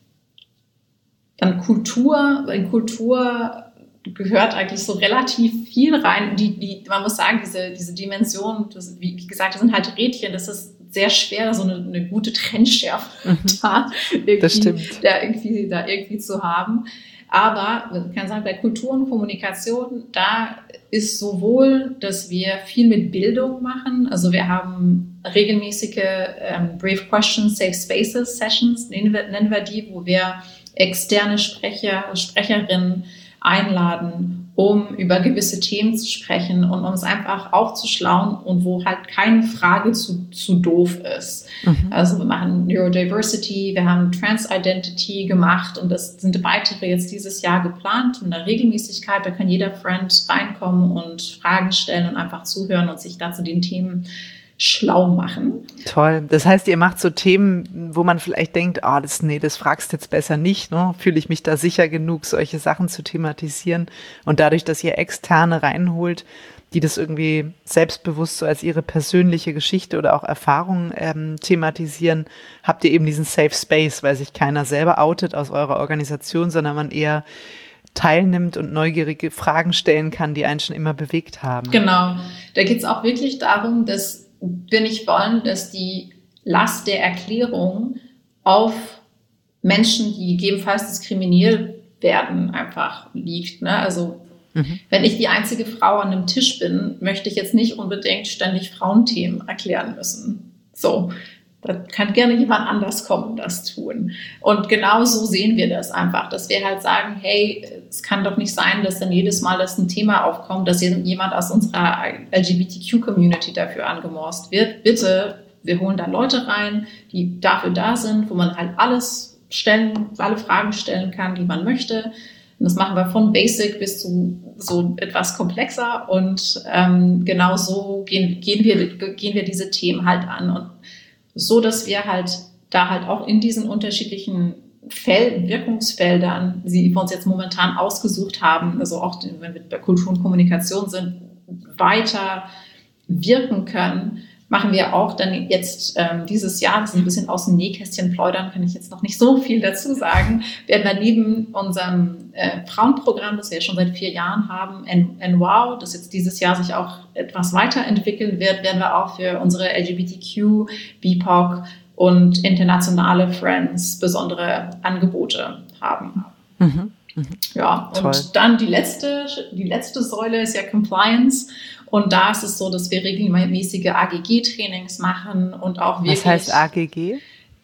S3: Dann Kultur. In Kultur gehört eigentlich so relativ viel rein. Die, die, man muss sagen, diese, diese Dimension, das, wie, wie gesagt, das sind halt Rädchen, das ist sehr schwer, so eine, eine gute Trennschärfe mhm. da, irgendwie, da, irgendwie, da irgendwie zu haben. Aber man kann sagen, bei Kultur und Kommunikation, da ist sowohl, dass wir viel mit Bildung machen. Also wir haben regelmäßige ähm, Brave Questions, Safe Spaces Sessions, nennen wir, nennen wir die, wo wir externe Sprecher, Sprecherinnen einladen, um über gewisse Themen zu sprechen und um es einfach aufzuschlauen und wo halt keine Frage zu, zu doof ist. Mhm. Also wir machen Neurodiversity, wir haben Trans-Identity gemacht und das sind weitere jetzt dieses Jahr geplant in der Regelmäßigkeit. Da kann jeder Friend reinkommen und Fragen stellen und einfach zuhören und sich dazu den Themen schlau machen.
S2: Toll. Das heißt, ihr macht so Themen, wo man vielleicht denkt, ah, oh, das, nee, das fragst du jetzt besser nicht, ne? Fühle ich mich da sicher genug, solche Sachen zu thematisieren? Und dadurch, dass ihr Externe reinholt, die das irgendwie selbstbewusst so als ihre persönliche Geschichte oder auch Erfahrung ähm, thematisieren, habt ihr eben diesen Safe Space, weil sich keiner selber outet aus eurer Organisation, sondern man eher teilnimmt und neugierige Fragen stellen kann, die einen schon immer bewegt haben.
S3: Genau. Da geht es auch wirklich darum, dass wir nicht wollen, dass die Last der Erklärung auf Menschen, die gegebenenfalls diskriminiert werden, einfach liegt. Ne? Also mhm. wenn ich die einzige Frau an einem Tisch bin, möchte ich jetzt nicht unbedingt ständig Frauenthemen erklären müssen. So, da kann gerne jemand anders kommen und das tun. Und genau so sehen wir das einfach, dass wir halt sagen, hey, es kann doch nicht sein, dass dann jedes Mal, dass ein Thema aufkommt, dass jemand aus unserer L G B T Q-Community dafür angemorst wird. Bitte, wir holen da Leute rein, die dafür da sind, wo man halt alles stellen, alle Fragen stellen kann, die man möchte. Und das machen wir von Basic bis zu so etwas komplexer. Und ähm, genau so gehen, gehen, wir, gehen wir diese Themen halt an. Und so, dass wir halt da halt auch in diesen unterschiedlichen Fel- Wirkungsfeldern, die wir uns jetzt momentan ausgesucht haben, also auch wenn wir bei Kultur und Kommunikation sind, weiter wirken können, machen wir auch dann jetzt ähm, dieses Jahr, das ist ein bisschen aus dem Nähkästchen plaudern, kann ich jetzt noch nicht so viel dazu sagen, werden wir neben unserem äh, Frauenprogramm, das wir ja schon seit vier Jahren haben, N Wow, das jetzt dieses Jahr sich auch etwas weiterentwickeln wird, werden wir auch für unsere L G B T Q, B I P O C und internationale Friends besondere Angebote haben. Mhm. Mhm. Ja, und Toll. Dann die letzte, die letzte Säule ist ja Compliance. Und da ist es so, dass wir regelmäßige A G G-Trainings machen und auch wirklich...
S2: Was heißt A G G?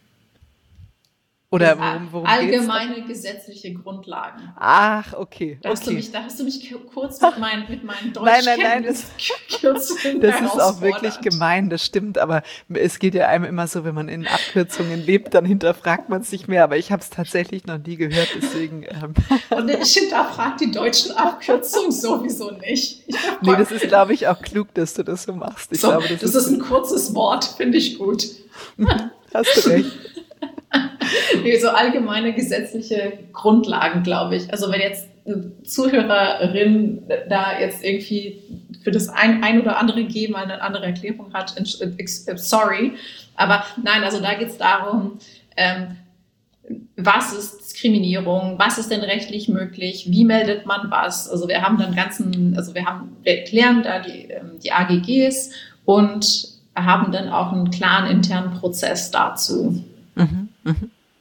S2: Oder worum, worum
S3: allgemeine geht's gesetzliche Grundlagen.
S2: Ach, okay.
S3: Da hast,
S2: okay.
S3: Du, mich, da hast du mich kurz mit, mein, mit meinen Deutsch
S2: Nein, nein, nein, das, das ist auch wirklich gemein, das stimmt. Aber es geht ja einem immer so, wenn man in Abkürzungen lebt, dann hinterfragt man es nicht mehr. Aber ich habe es tatsächlich noch nie gehört, deswegen... Ähm.
S3: Und ich hinterfrage die deutschen Abkürzungen sowieso nicht.
S2: Nee, das ist, glaube ich, auch klug, dass du das so machst. Ich
S3: so,
S2: glaube, das,
S3: das
S2: ist,
S3: ist ein kurzes Wort, finde ich gut.
S2: Hast du recht.
S3: so allgemeine gesetzliche Grundlagen, glaube ich. Also wenn jetzt eine Zuhörerin da jetzt irgendwie für das ein, ein oder andere G mal eine andere Erklärung hat, sorry. Aber nein, also da geht es darum, ähm, was ist Diskriminierung, was ist denn rechtlich möglich, wie meldet man was? Also wir haben dann ganzen, also wir haben, wir erklären da die, die A G Gs und haben dann auch einen klaren internen Prozess dazu.
S2: Mhm, mh.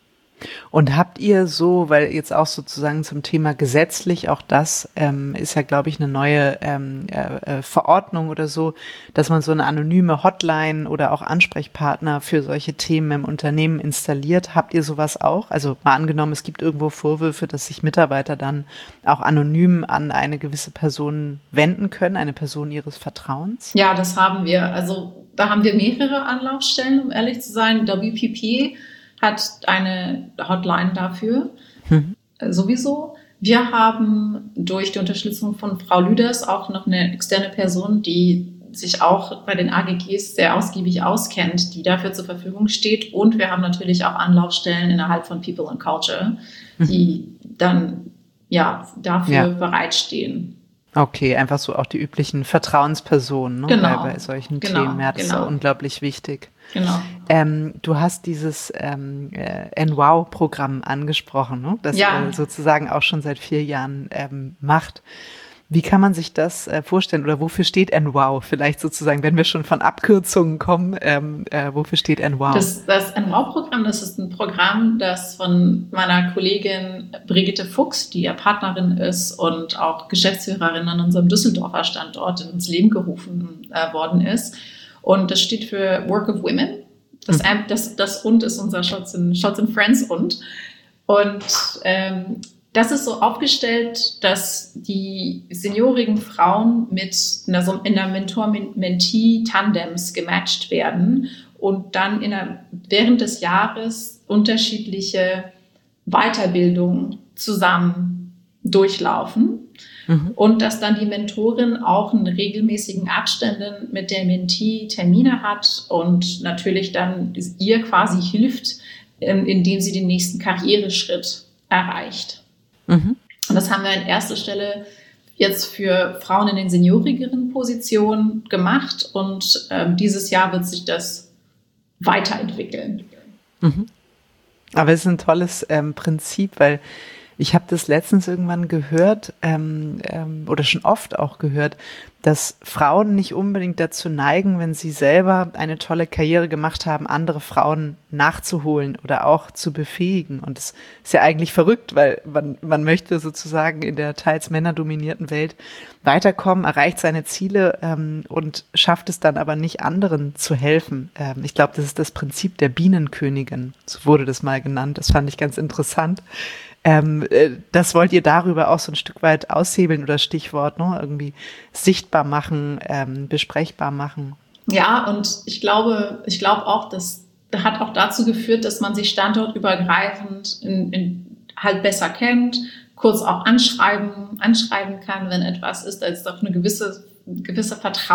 S2: Und habt ihr so, weil jetzt auch sozusagen zum Thema gesetzlich, auch das ähm, ist ja, glaube ich, eine neue ähm, äh, Verordnung oder so, dass man so eine anonyme Hotline oder auch Ansprechpartner für solche Themen im Unternehmen installiert. Habt ihr sowas auch? Also mal angenommen, es gibt irgendwo Vorwürfe, dass sich Mitarbeiter dann auch anonym an eine gewisse Person wenden können, eine Person ihres Vertrauens?
S3: Ja, das haben wir. Also da haben wir mehrere Anlaufstellen, um ehrlich zu sein. Der W P P hat eine Hotline dafür, mhm. sowieso. Wir haben durch die Unterstützung von Frau Lüders auch noch eine externe Person, die sich auch bei den A G Gs sehr ausgiebig auskennt, die dafür zur Verfügung steht. Und wir haben natürlich auch Anlaufstellen innerhalb von People and Culture, die mhm. dann ja dafür ja. bereitstehen.
S2: Okay, einfach so auch die üblichen Vertrauenspersonen, ne?
S3: Genau.
S2: bei, bei solchen
S3: genau.
S2: Themen. Ja, das genau. ist unglaublich wichtig.
S3: Genau.
S2: Ähm, du hast dieses ähm, äh, N Wow-Programm angesprochen, ne? das
S3: ja.
S2: äh, sozusagen auch schon seit vier Jahren ähm, macht. Wie kann man sich das äh, vorstellen oder wofür steht N Wow? Vielleicht sozusagen, wenn wir schon von Abkürzungen kommen, ähm, äh, wofür steht N Wow?
S3: Das, das N Wow-Programm, das ist ein Programm, das von meiner Kollegin Brigitte Fuchs, die ja Partnerin ist und auch Geschäftsführerin an unserem Düsseldorfer Standort, ins Leben gerufen äh, worden ist. Und das steht für Work of Women. Das, mhm. das, das und ist unser Shots and, Shots and Friends und. Und ähm, das ist so aufgestellt, dass die seniorigen Frauen mit einer, in einer Mentor-Mentee-Tandems gematcht werden und dann in einer, während des Jahres unterschiedliche Weiterbildungen zusammen durchlaufen. Mhm. Und dass dann die Mentorin auch in regelmäßigen Abständen mit der Mentee Termine hat und natürlich dann ihr quasi hilft, indem sie den nächsten Karriereschritt erreicht. Mhm. Und das haben wir an erster Stelle jetzt für Frauen in den seniorigeren Positionen gemacht und ähm, dieses Jahr wird sich das weiterentwickeln.
S2: Mhm. Aber es ist ein tolles ähm, Prinzip, weil ich habe das letztens irgendwann gehört ähm, ähm, oder schon oft auch gehört, dass Frauen nicht unbedingt dazu neigen, wenn sie selber eine tolle Karriere gemacht haben, andere Frauen nachzuholen oder auch zu befähigen. Und das ist ja eigentlich verrückt, weil man, man möchte sozusagen in der teils männerdominierten Welt weiterkommen, erreicht seine Ziele ähm, und schafft es dann aber nicht, anderen zu helfen. Ähm, ich glaube, das ist das Prinzip der Bienenkönigin, so wurde das mal genannt. Das fand ich ganz interessant. Ähm, das wollt ihr darüber auch so ein Stück weit aushebeln oder Stichwort, ne? Irgendwie sichtbar machen, ähm, besprechbar machen.
S3: Ja, und ich glaube, ich glaube auch, das hat auch dazu geführt, dass man sich standortübergreifend in, in halt besser kennt, kurz auch anschreiben, anschreiben kann, wenn etwas ist. Da ist doch eine gewisse, gewisse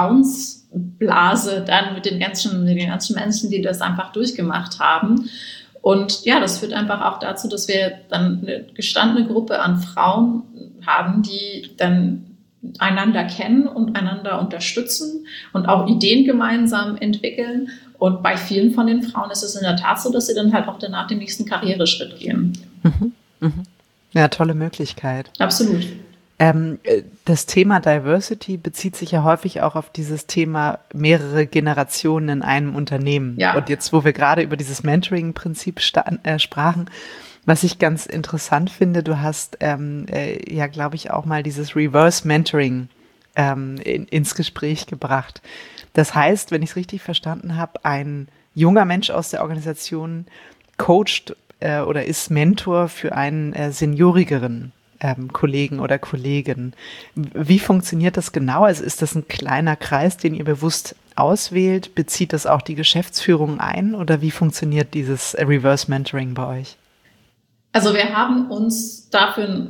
S3: Vertrauensblase dann mit den ganzen, mit den ganzen Menschen, die das einfach durchgemacht haben. Und ja, das führt einfach auch dazu, dass wir dann eine gestandene Gruppe an Frauen haben, die dann einander kennen und einander unterstützen und auch Ideen gemeinsam entwickeln. Und bei vielen von den Frauen ist es in der Tat so, dass sie dann halt auch danach den nächsten Karriereschritt gehen.
S2: Mhm, mhm. Ja, tolle Möglichkeit.
S3: Absolut.
S2: Ähm, das Thema Diversity bezieht sich ja häufig auch auf dieses Thema mehrere Generationen in einem Unternehmen.
S3: Ja.
S2: Und jetzt, wo wir gerade über dieses Mentoring-Prinzip sta- äh, sprachen, was ich ganz interessant finde, du hast ähm, äh, ja, glaube ich, auch mal dieses Reverse-Mentoring ähm, in, ins Gespräch gebracht. Das heißt, wenn ich es richtig verstanden habe, ein junger Mensch aus der Organisation coacht äh, oder ist Mentor für einen äh, seniorigeren Ähm, Kollegen oder Kollegin. Wie funktioniert das genau? Also ist das ein kleiner Kreis, den ihr bewusst auswählt? Bezieht das auch die Geschäftsführung ein? Oder wie funktioniert dieses Reverse Mentoring bei euch?
S3: Also wir haben uns dafür einen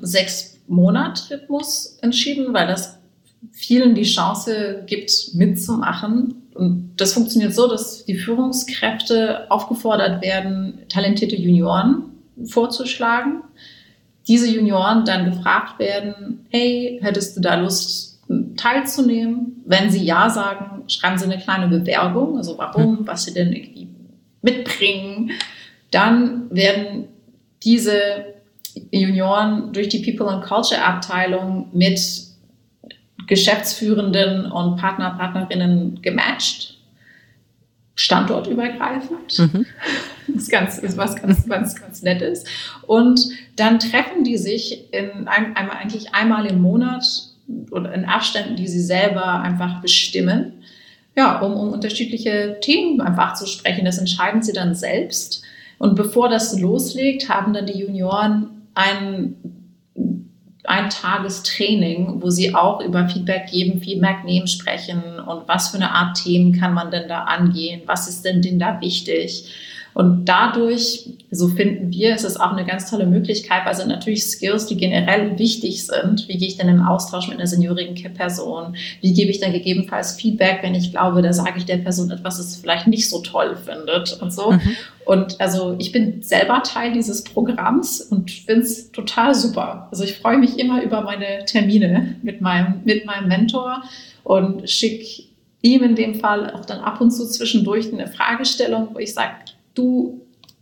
S3: Sechs-Monat-Rhythmus entschieden, weil das vielen die Chance gibt, mitzumachen und das funktioniert so, dass die Führungskräfte aufgefordert werden, talentierte Junioren vorzuschlagen. Diese Junioren dann gefragt werden, hey, hättest du da Lust teilzunehmen? Wenn sie ja sagen, schreiben sie eine kleine Bewerbung, also warum, was sie denn irgendwie mitbringen. Dann werden diese Junioren durch die People and Culture Abteilung mit Geschäftsführenden und Partner, Partnerinnen gematcht, standortübergreifend. Mhm. Das ist, ganz, ist was ganz, ganz, ganz Nettes. Und dann treffen die sich in ein, einmal, eigentlich einmal im Monat oder in Abständen, die sie selber einfach bestimmen, ja, um, um unterschiedliche Themen einfach zu sprechen. Das entscheiden sie dann selbst. Und bevor das loslegt, haben dann die Junioren ein, ein Tagestraining, wo sie auch über Feedback geben, Feedback nehmen, sprechen und was für eine Art Themen kann man denn da angehen, was ist denn denn da wichtig. Und dadurch, so finden wir, ist es auch eine ganz tolle Möglichkeit, weil es sind natürlich Skills, die generell wichtig sind. Wie gehe ich denn im Austausch mit einer seniorigen Person? Wie gebe ich dann gegebenenfalls Feedback, wenn ich glaube, da sage ich der Person etwas, das es vielleicht nicht so toll findet und so. Mhm. Und also ich bin selber Teil dieses Programms und finde es total super. Also ich freue mich immer über meine Termine mit meinem, mit meinem Mentor und schicke ihm in dem Fall auch dann ab und zu zwischendurch eine Fragestellung, wo ich sage, du,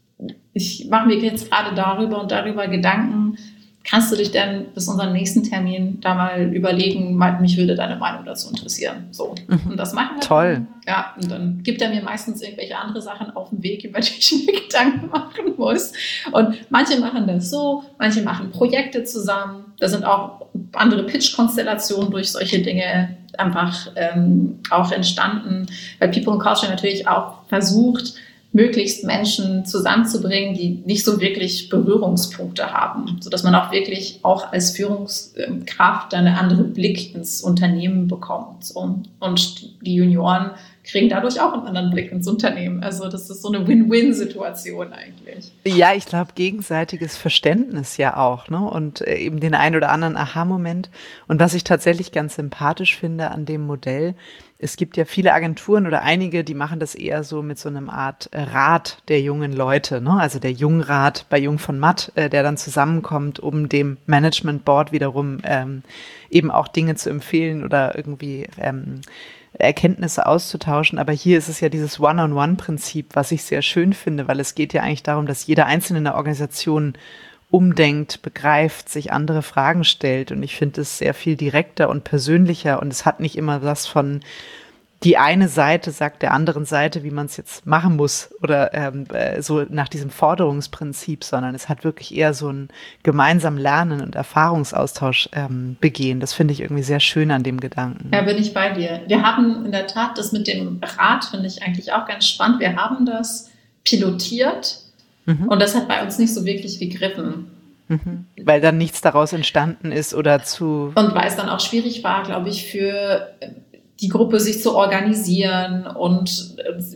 S3: ich mache mir jetzt gerade darüber und darüber Gedanken, kannst du dich denn bis unseren nächsten Termin da mal überlegen, mich würde deine Meinung dazu interessieren. So. Mhm. Und das machen wir.
S2: Toll.
S3: Dann. Ja, und dann gibt er mir meistens irgendwelche andere Sachen auf dem Weg, über die ich mir Gedanken machen muss. Und manche machen das so, manche machen Projekte zusammen. Da sind auch andere Pitch-Konstellationen durch solche Dinge einfach ähm, auch entstanden, weil People and Culture natürlich auch versucht, möglichst Menschen zusammenzubringen, die nicht so wirklich Berührungspunkte haben, sodass man auch wirklich auch als Führungskraft einen anderen Blick ins Unternehmen bekommt. Und die Junioren kriegen dadurch auch einen anderen Blick ins Unternehmen. Also das ist so eine Win-Win-Situation eigentlich.
S2: Ja, ich glaube, gegenseitiges Verständnis ja auch, ne? Und eben den einen oder anderen Aha-Moment. Und was ich tatsächlich ganz sympathisch finde an dem Modell, es gibt ja viele Agenturen oder einige, die machen das eher so mit so einem Art Rat der jungen Leute, ne? Also der Jungrat bei Jung von Matt, äh, der dann zusammenkommt, um dem Management Board wiederum ähm, eben auch Dinge zu empfehlen oder irgendwie ähm, Erkenntnisse auszutauschen. Aber hier ist es ja dieses One-on-One-Prinzip, was ich sehr schön finde, weil es geht ja eigentlich darum, dass jeder Einzelne in der Organisation umdenkt, begreift, sich andere Fragen stellt. Und ich finde es sehr viel direkter und persönlicher. Und es hat nicht immer was von, die eine Seite sagt der anderen Seite, wie man es jetzt machen muss oder ähm, so nach diesem Forderungsprinzip, sondern es hat wirklich eher so ein gemeinsam Lernen und Erfahrungsaustausch ähm, begehen. Das finde ich irgendwie sehr schön an dem Gedanken.
S3: Ja, bin ich bei dir. Wir haben in der Tat das mit dem Rat, finde ich eigentlich auch ganz spannend. Wir haben das pilotiert. Mhm. Und das hat bei uns nicht so wirklich gegriffen.
S2: Mhm. Weil dann nichts daraus entstanden ist oder zu...
S3: Und weil es dann auch schwierig war, glaube ich, für die Gruppe sich zu organisieren und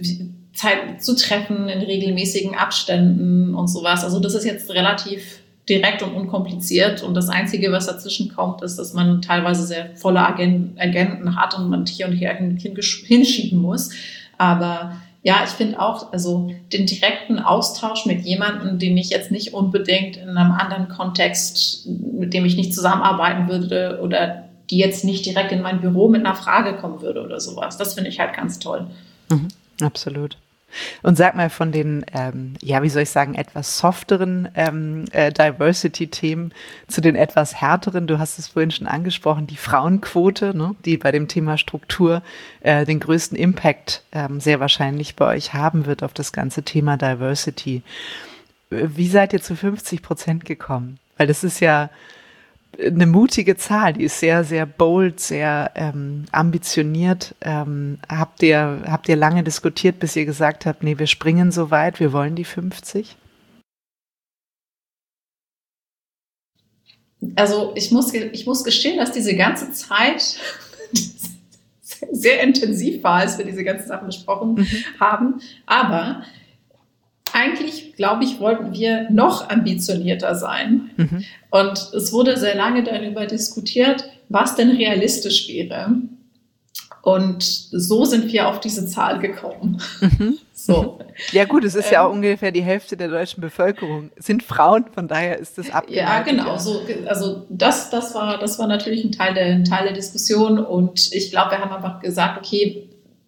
S3: Zeit zu treffen in regelmäßigen Abständen und sowas. Also das ist jetzt relativ direkt und unkompliziert. Und das Einzige, was dazwischen kommt, ist, dass man teilweise sehr volle Agenten, Agenten hat und man hier und hier hinschieben muss. Aber... Ja, ich finde auch, also den direkten Austausch mit jemandem, den ich jetzt nicht unbedingt in einem anderen Kontext, mit dem ich nicht zusammenarbeiten würde oder die jetzt nicht direkt in mein Büro mit einer Frage kommen würde oder sowas. Das finde ich halt ganz toll.
S2: Mhm, absolut. Und sag mal von den, ähm, ja, wie soll ich sagen, etwas softeren ähm, äh, Diversity-Themen zu den etwas härteren. Du hast es vorhin schon angesprochen, die Frauenquote, ne, die bei dem Thema Struktur äh, den größten Impact ähm, sehr wahrscheinlich bei euch haben wird auf das ganze Thema Diversity. Wie seid ihr zu fünfzig Prozent gekommen? Weil das ist ja eine mutige Zahl, die ist sehr, sehr bold, sehr ähm, ambitioniert. Ähm, habt ihr, habt ihr lange diskutiert, bis ihr gesagt habt, nee, wir springen so weit, wir wollen die fünfzig?
S3: Also ich muss, ich muss gestehen, dass diese ganze Zeit sehr intensiv war, als wir diese ganzen Sachen besprochen mhm. haben. Aber eigentlich, glaube ich, wollten wir noch ambitionierter sein. Mhm. Und es wurde sehr lange darüber diskutiert, was denn realistisch wäre. Und so sind wir auf diese Zahl gekommen.
S2: Mhm.
S3: So.
S2: Ja gut, es ist ähm, ja auch ungefähr die Hälfte der deutschen Bevölkerung sind Frauen, von daher ist das abgeleitet.
S3: Ja, genau. So, also das, das war, das war natürlich ein Teil der, ein Teil der Diskussion und ich glaube, wir haben einfach gesagt, okay,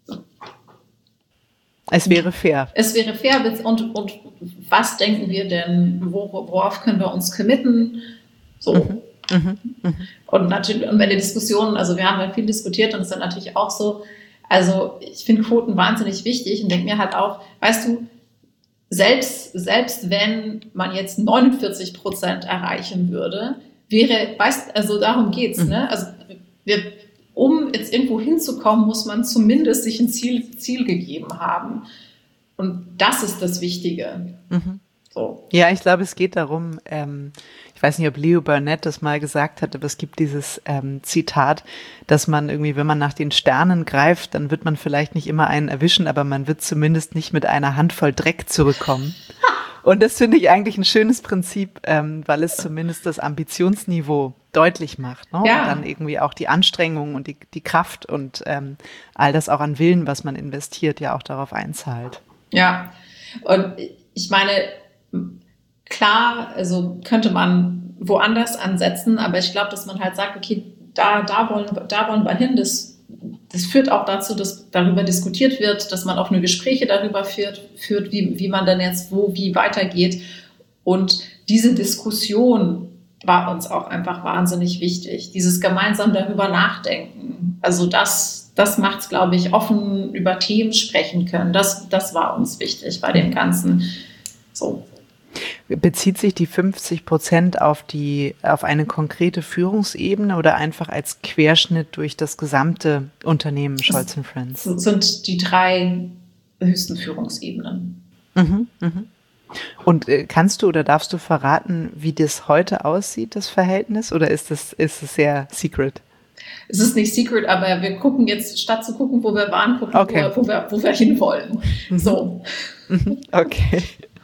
S2: es wäre fair.
S3: Es wäre fair und, und was denken wir denn, worauf können wir uns committen? So.
S2: Mhm. Mhm. Mhm.
S3: Und natürlich, und wenn die Diskussionen, also wir haben ja viel diskutiert und es ist natürlich auch so, also ich finde Quoten wahnsinnig wichtig und denke mir halt auch, weißt du, selbst, selbst wenn man jetzt neunundvierzig Prozent erreichen würde, wäre, weißt, also darum geht's, mhm. ne? Also wir, um jetzt irgendwo hinzukommen, muss man zumindest sich ein Ziel, Ziel gegeben haben. Und das ist das Wichtige.
S2: Mhm.
S3: So.
S2: Ja, ich glaube, es geht darum, ähm, ich weiß nicht, ob Leo Burnett das mal gesagt hat, aber es gibt dieses ähm, Zitat, dass man irgendwie, wenn man nach den Sternen greift, dann wird man vielleicht nicht immer einen erwischen, aber man wird zumindest nicht mit einer Handvoll Dreck zurückkommen. Und das finde ich eigentlich ein schönes Prinzip, ähm, weil es zumindest das Ambitionsniveau deutlich macht. Ne?
S3: Ja.
S2: Und dann irgendwie auch die Anstrengung und die, die Kraft und ähm, all das auch an Willen, was man investiert, ja auch darauf einzahlt.
S3: Ja, und ich meine, klar, also könnte man woanders ansetzen, aber ich glaube, dass man halt sagt, okay, da, da, wollen, da wollen wir hin. Das, das führt auch dazu, dass darüber diskutiert wird, dass man offene Gespräche darüber führt, führt wie, wie man dann jetzt wo, wie weitergeht. Und diese Diskussion war uns auch einfach wahnsinnig wichtig. Dieses gemeinsam darüber nachdenken. Also das, das macht es, glaube ich, offen über Themen sprechen können. Das, das war uns wichtig bei dem Ganzen. So.
S2: Bezieht sich die fünfzig Prozent auf die, auf eine konkrete Führungsebene oder einfach als Querschnitt durch das gesamte Unternehmen Scholz and Friends?
S3: Das sind die drei höchsten Führungsebenen.
S2: Mhm, mhm. Und äh, kannst du oder darfst du verraten, wie das heute aussieht, das Verhältnis, oder ist es ist es sehr secret?
S3: Es ist nicht secret, aber wir gucken jetzt, statt zu gucken, wo wir waren, gucken,
S2: okay.
S3: wo, wo, wir, wo wir hinwollen.
S2: Mhm.
S3: So.
S2: Okay.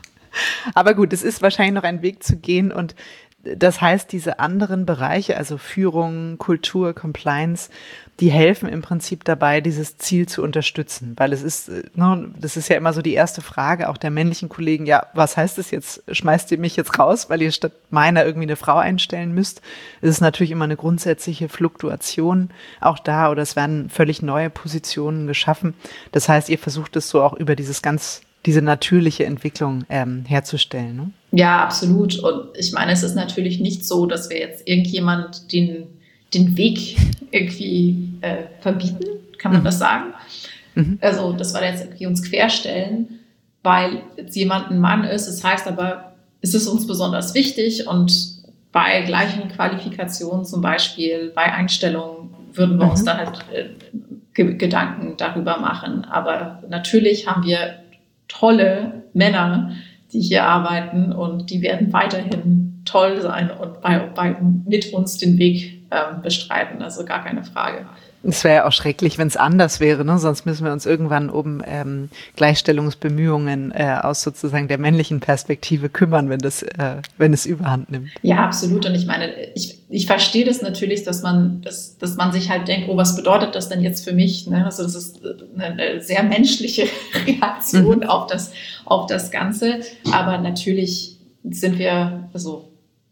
S2: Aber gut, es ist wahrscheinlich noch ein Weg zu gehen und das heißt, diese anderen Bereiche, also Führung, Kultur, Compliance, die helfen im Prinzip dabei, dieses Ziel zu unterstützen, weil es ist, ne, das ist ja immer so die erste Frage auch der männlichen Kollegen, ja, was heißt das jetzt? Schmeißt ihr mich jetzt raus, weil ihr statt meiner irgendwie eine Frau einstellen müsst? Es ist natürlich immer eine grundsätzliche Fluktuation auch da oder es werden völlig neue Positionen geschaffen. Das heißt, ihr versucht es so auch über dieses ganz diese natürliche Entwicklung ähm, herzustellen. Ne?
S3: Ja, absolut. Und ich meine, es ist natürlich nicht so, dass wir jetzt irgendjemand den, den Weg irgendwie äh, verbieten, kann man mhm. das sagen? Mhm. Also, dass wir jetzt irgendwie uns querstellen, weil jetzt jemand ein Mann ist. Das heißt aber, es ist uns besonders wichtig und bei gleichen Qualifikationen zum Beispiel, bei Einstellungen würden wir mhm. uns da halt äh, Ge- Gedanken darüber machen. Aber natürlich haben wir tolle Männer, die hier arbeiten und die werden weiterhin toll sein und bei, bei, mit uns den Weg ähm, bestreiten, also gar keine Frage.
S2: Es wäre ja auch schrecklich, wenn es anders wäre, ne? Sonst müssen wir uns irgendwann um ähm, Gleichstellungsbemühungen äh, aus sozusagen der männlichen Perspektive kümmern, wenn das, äh, wenn es Überhand nimmt.
S3: Ja, absolut. Und ich meine, ich, ich verstehe das natürlich, dass man, dass, dass man sich halt denkt, oh, was bedeutet das denn jetzt für mich? Ne? Also das ist eine sehr menschliche Reaktion mhm. auf das, auf das Ganze. Aber natürlich sind wir, also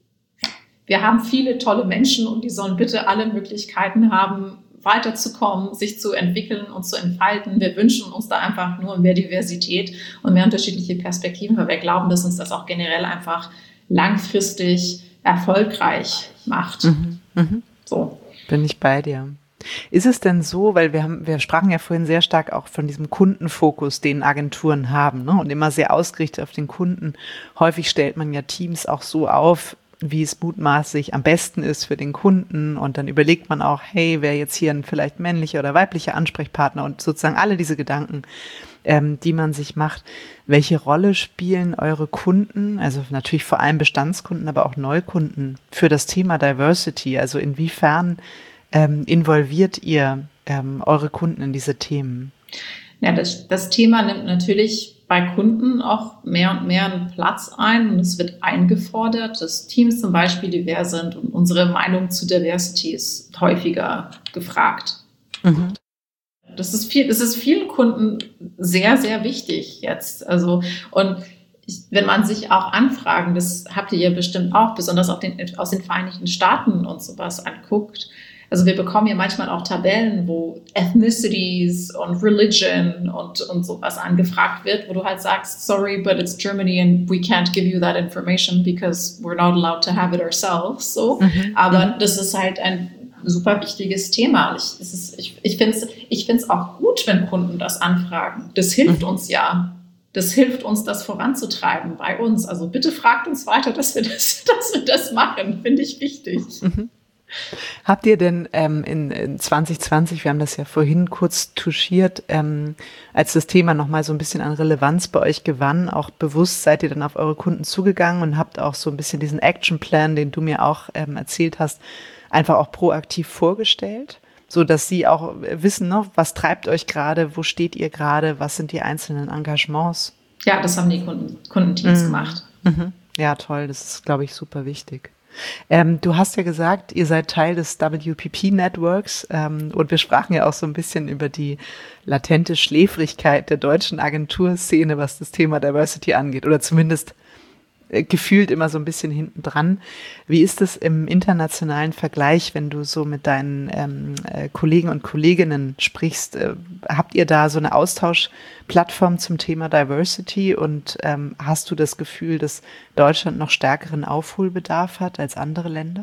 S3: wir haben viele tolle Menschen und die sollen bitte alle Möglichkeiten haben, weiterzukommen, sich zu entwickeln und zu entfalten. Wir wünschen uns da einfach nur mehr Diversität und mehr unterschiedliche Perspektiven, weil wir glauben, dass uns das auch generell einfach langfristig erfolgreich macht.
S2: Mhm, mhm.
S3: So.
S2: Bin ich bei dir. Ist es denn so, weil wir haben, wir sprachen ja vorhin sehr stark auch von diesem Kundenfokus, den Agenturen haben, ne? Und immer sehr ausgerichtet auf den Kunden. Häufig stellt man ja Teams auch so auf, wie es mutmaßlich am besten ist für den Kunden und dann überlegt man auch, hey, wer jetzt hier ein vielleicht männlicher oder weiblicher Ansprechpartner und sozusagen alle diese Gedanken, ähm, die man sich macht. Welche Rolle spielen eure Kunden, also natürlich vor allem Bestandskunden, aber auch Neukunden für das Thema Diversity? Also inwiefern ähm, involviert ihr ähm, eure Kunden in diese Themen?
S3: Ja, das, das Thema nimmt natürlich bei Kunden auch mehr und mehr einen Platz ein und es wird eingefordert, dass Teams zum Beispiel divers sind und unsere Meinung zu Diversity ist häufiger gefragt.
S2: Mhm.
S3: Das ist viel, das ist vielen Kunden sehr, sehr wichtig jetzt. Also, und ich, wenn man sich auch Anfragen, das habt ihr ja bestimmt auch, besonders auf den, aus den Vereinigten Staaten und sowas anguckt. Also wir bekommen ja manchmal auch Tabellen, wo Ethnicities und Religion und, und sowas angefragt wird, wo du halt sagst, sorry, but it's Germany and we can't give you that information because we're not allowed to have it ourselves. So. Mhm. Aber das ist halt ein super wichtiges Thema. Ich, es ist, ich, ich finde es ich find's auch gut, wenn Kunden das anfragen. Das hilft mhm. uns ja. Das hilft uns, das voranzutreiben bei uns. Also bitte fragt uns weiter, dass wir das, dass wir das machen. Finde ich wichtig.
S2: Mhm. Habt ihr denn ähm, in, in zwanzig zwanzig, wir haben das ja vorhin kurz touchiert, ähm, als das Thema nochmal so ein bisschen an Relevanz bei euch gewann, auch bewusst seid ihr dann auf eure Kunden zugegangen und habt auch so ein bisschen diesen Actionplan, den du mir auch ähm, erzählt hast, einfach auch proaktiv vorgestellt, so dass sie auch wissen, ne, was treibt euch gerade, wo steht ihr gerade, was sind die einzelnen Engagements?
S3: Ja, das haben die Kunden, Kundenteams mhm. gemacht.
S2: Mhm. Ja, toll, das ist, glaube ich, super wichtig. Ähm, du hast ja gesagt, ihr seid Teil des W P P-Networks ähm, und wir sprachen ja auch so ein bisschen über die latente Schläfrigkeit der deutschen Agenturszene, was das Thema Diversity angeht, oder zumindest äh, gefühlt immer so ein bisschen hinten dran. Wie ist es im internationalen Vergleich, wenn du so mit deinen ähm, äh, Kollegen und Kolleginnen sprichst? Äh, habt ihr da so eine Austauschplattform zum Thema Diversity und ähm, hast du das Gefühl, dass Deutschland noch stärkeren Aufholbedarf hat als andere Länder?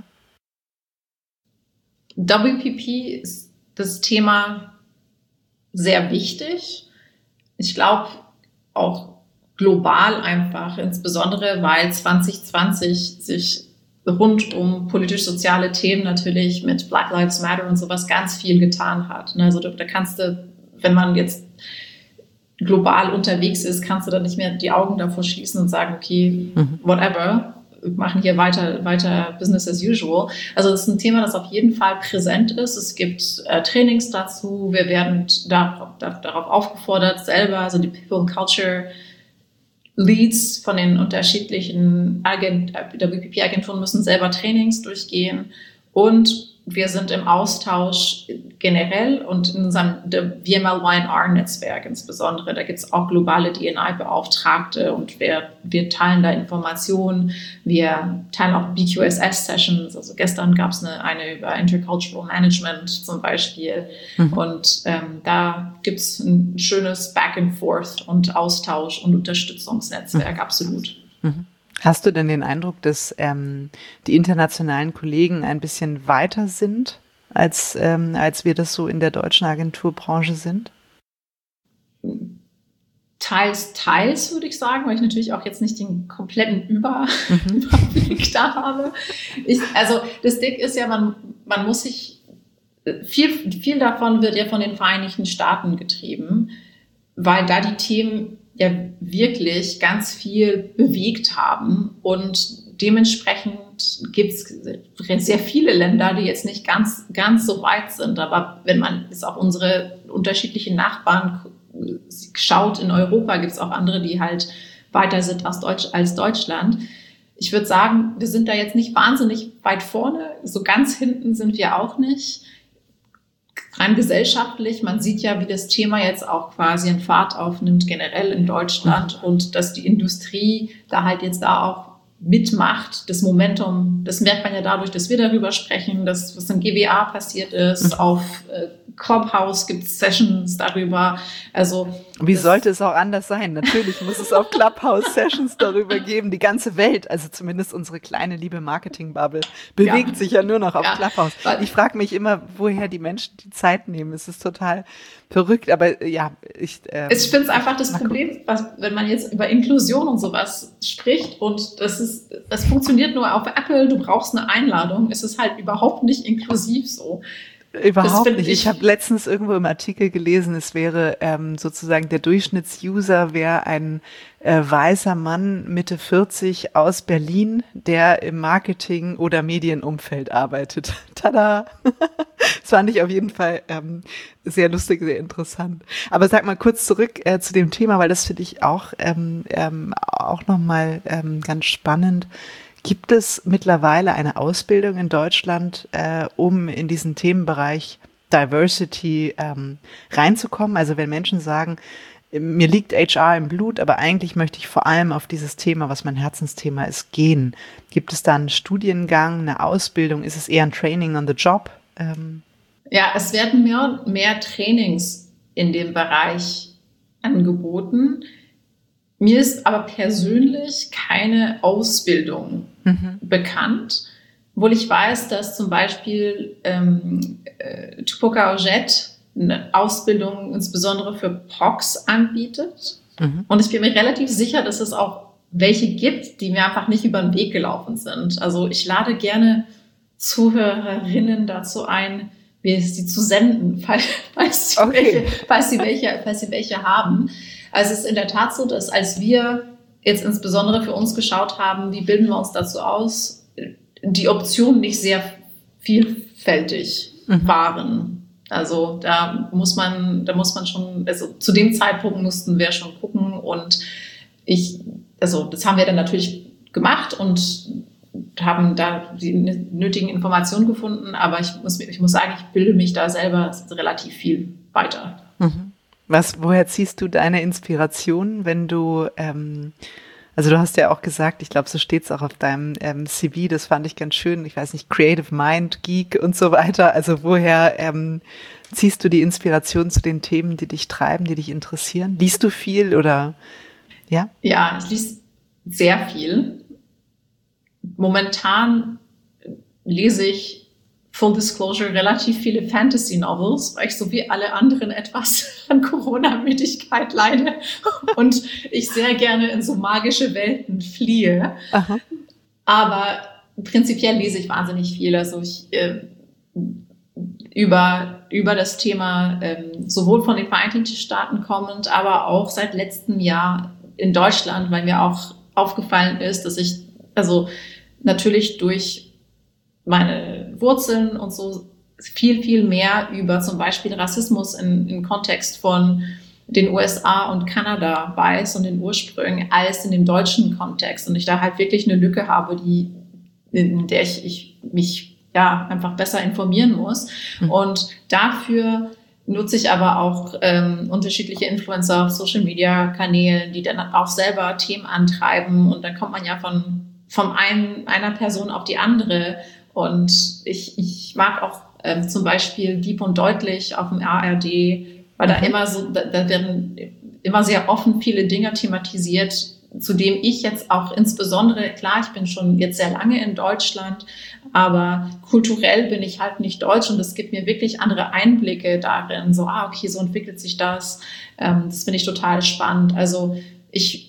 S3: W P P ist das Thema sehr wichtig. Ich glaube auch global einfach, insbesondere weil zwanzig zwanzig sich rund um politisch-soziale Themen natürlich mit Black Lives Matter und sowas ganz viel getan hat. Also da, da kannst du, wenn man jetzt global unterwegs ist, kannst du dann nicht mehr die Augen davor schließen und sagen, okay, mhm. whatever, wir machen hier weiter, weiter Business as usual. Also das ist ein Thema, das auf jeden Fall präsent ist. Es gibt äh, Trainings dazu. Wir werden da, da, darauf aufgefordert, selber, also die People and Culture Leads von den unterschiedlichen Agent, W P P-Agenturen müssen selber Trainings durchgehen und wir sind im Austausch generell und in unserem V M L Y and R-Netzwerk insbesondere. Da gibt es auch globale D and I-Beauftragte und wir, wir teilen da Informationen. Wir teilen auch B Q S S-Sessions. Also gestern gab es eine, eine über Intercultural Management zum Beispiel. Mhm. Und ähm, da gibt es ein schönes Back and Forth und Austausch und Unterstützungsnetzwerk, mhm. absolut.
S2: Mhm. Hast du denn den Eindruck, dass ähm, die internationalen Kollegen ein bisschen weiter sind, als, ähm, als wir das so in der deutschen Agenturbranche sind?
S3: Teils, teils würde ich sagen, weil ich natürlich auch jetzt nicht den kompletten Über- mhm. Überblick da habe. Ich, also das Ding ist ja, man, man muss sich, viel, viel davon wird ja von den Vereinigten Staaten getrieben, weil da die Themen ja wirklich ganz viel bewegt haben und dementsprechend gibt es sehr viele Länder, die jetzt nicht ganz, ganz so weit sind. Aber wenn man jetzt auf unsere unterschiedlichen Nachbarn schaut in Europa, gibt es auch andere, die halt weiter sind als, Deutsch, als Deutschland. Ich würde sagen, wir sind da jetzt nicht wahnsinnig weit vorne. So ganz hinten sind wir auch nicht. Rein gesellschaftlich, man sieht ja, wie das Thema jetzt auch quasi einen Fahrt aufnimmt, generell in Deutschland und dass die Industrie da halt jetzt da auch mitmacht, das Momentum, das merkt man ja dadurch, dass wir darüber sprechen, dass was im G W A passiert ist, mhm. auf äh, Clubhouse gibt es Sessions darüber, also
S2: wie sollte es auch anders sein? Natürlich muss es auch Clubhouse Sessions darüber geben, die ganze Welt, also zumindest unsere kleine liebe Marketing-Bubble bewegt ja. sich ja nur noch auf ja. Clubhouse. Ich frage mich immer, woher die Menschen die Zeit nehmen, es ist total verrückt, aber ja, ich
S3: ähm, ich finde es einfach das Problem, was, wenn man jetzt über Inklusion und sowas spricht und das ist, das funktioniert nur auf Apple, du brauchst eine Einladung, es ist halt überhaupt nicht inklusiv so.
S2: Überhaupt nicht. Ich, ich habe letztens irgendwo im Artikel gelesen, es wäre ähm, sozusagen der Durchschnittsuser wäre ein äh, weißer Mann Mitte vierzig aus Berlin, der im Marketing- oder Medienumfeld arbeitet. Tada! Das fand ich auf jeden Fall ähm, sehr lustig, sehr interessant. Aber sag mal kurz zurück äh, zu dem Thema, weil das finde ich auch ähm, ähm, auch nochmal ähm, ganz spannend. Gibt es mittlerweile eine Ausbildung in Deutschland, äh, um in diesen Themenbereich Diversity ähm, reinzukommen? Also wenn Menschen sagen, mir liegt H R im Blut, aber eigentlich möchte ich vor allem auf dieses Thema, was mein Herzensthema ist, gehen. Gibt es da einen Studiengang, eine Ausbildung? Ist es eher ein Training on the Job? Ähm
S3: Ja, es werden mehr und mehr Trainings in dem Bereich angeboten. Mir ist aber persönlich keine Ausbildung mhm. bekannt, obwohl ich weiß, dass zum Beispiel ähm, äh, Tupoka Ojet eine Ausbildung insbesondere für P O Cs anbietet. Mhm. Und ich bin mir relativ sicher, dass es auch welche gibt, die mir einfach nicht über den Weg gelaufen sind. Also ich lade gerne Zuhörerinnen dazu ein, mir sie zu senden, falls, falls, sie, okay. welche, falls, sie, welche, falls sie welche haben. Also es ist in der Tat so, dass als wir jetzt insbesondere für uns geschaut haben, wie bilden wir uns dazu aus, die Optionen nicht sehr vielfältig mhm. waren. Also da muss man, da muss man schon, also zu dem Zeitpunkt mussten wir schon gucken und ich, also das haben wir dann natürlich gemacht und haben da die nötigen Informationen gefunden, aber ich muss, ich muss sagen, ich bilde mich da selber relativ viel weiter.
S2: Mhm. Was, woher ziehst du deine Inspiration, wenn du, ähm, also du hast ja auch gesagt, ich glaube, so steht es auch auf deinem ähm, C V, das fand ich ganz schön, ich weiß nicht, Creative Mind, Geek und so weiter, also woher ähm, ziehst du die Inspiration zu den Themen, die dich treiben, die dich interessieren? Liest du viel oder, ja?
S3: Ja, ich lese sehr viel. Momentan lese ich, Full Disclosure, relativ viele Fantasy-Novels, weil ich so wie alle anderen etwas an Corona-Müdigkeit leide und ich sehr gerne in so magische Welten fliehe. Aha. Aber prinzipiell lese ich wahnsinnig viel. Also ich äh, über, über das Thema ähm, sowohl von den Vereinigten Staaten kommend, aber auch seit letztem Jahr in Deutschland, weil mir auch aufgefallen ist, dass ich also natürlich durch meine Wurzeln und so viel, viel mehr über zum Beispiel Rassismus in, im Kontext von den U S A und Kanada weiß und den Ursprüngen als in dem deutschen Kontext. Und ich da halt wirklich eine Lücke habe, die, in der ich, ich mich ja einfach besser informieren muss. Mhm. Und dafür nutze ich aber auch ähm, unterschiedliche Influencer auf Social-Media-Kanälen, die dann auch selber Themen antreiben. Und dann kommt man ja von vom einen, einer Person auf die andere. Und ich, ich mag auch ähm, zum Beispiel Deep und Deutlich auf dem A R D, weil mhm. da immer so, da, da werden immer sehr offen viele Dinge thematisiert, zu dem ich jetzt auch insbesondere, klar, ich bin schon jetzt sehr lange in Deutschland, aber kulturell bin ich halt nicht deutsch und es gibt mir wirklich andere Einblicke darin. So, ah, okay, so entwickelt sich das. Ähm, das finde ich total spannend. Also ich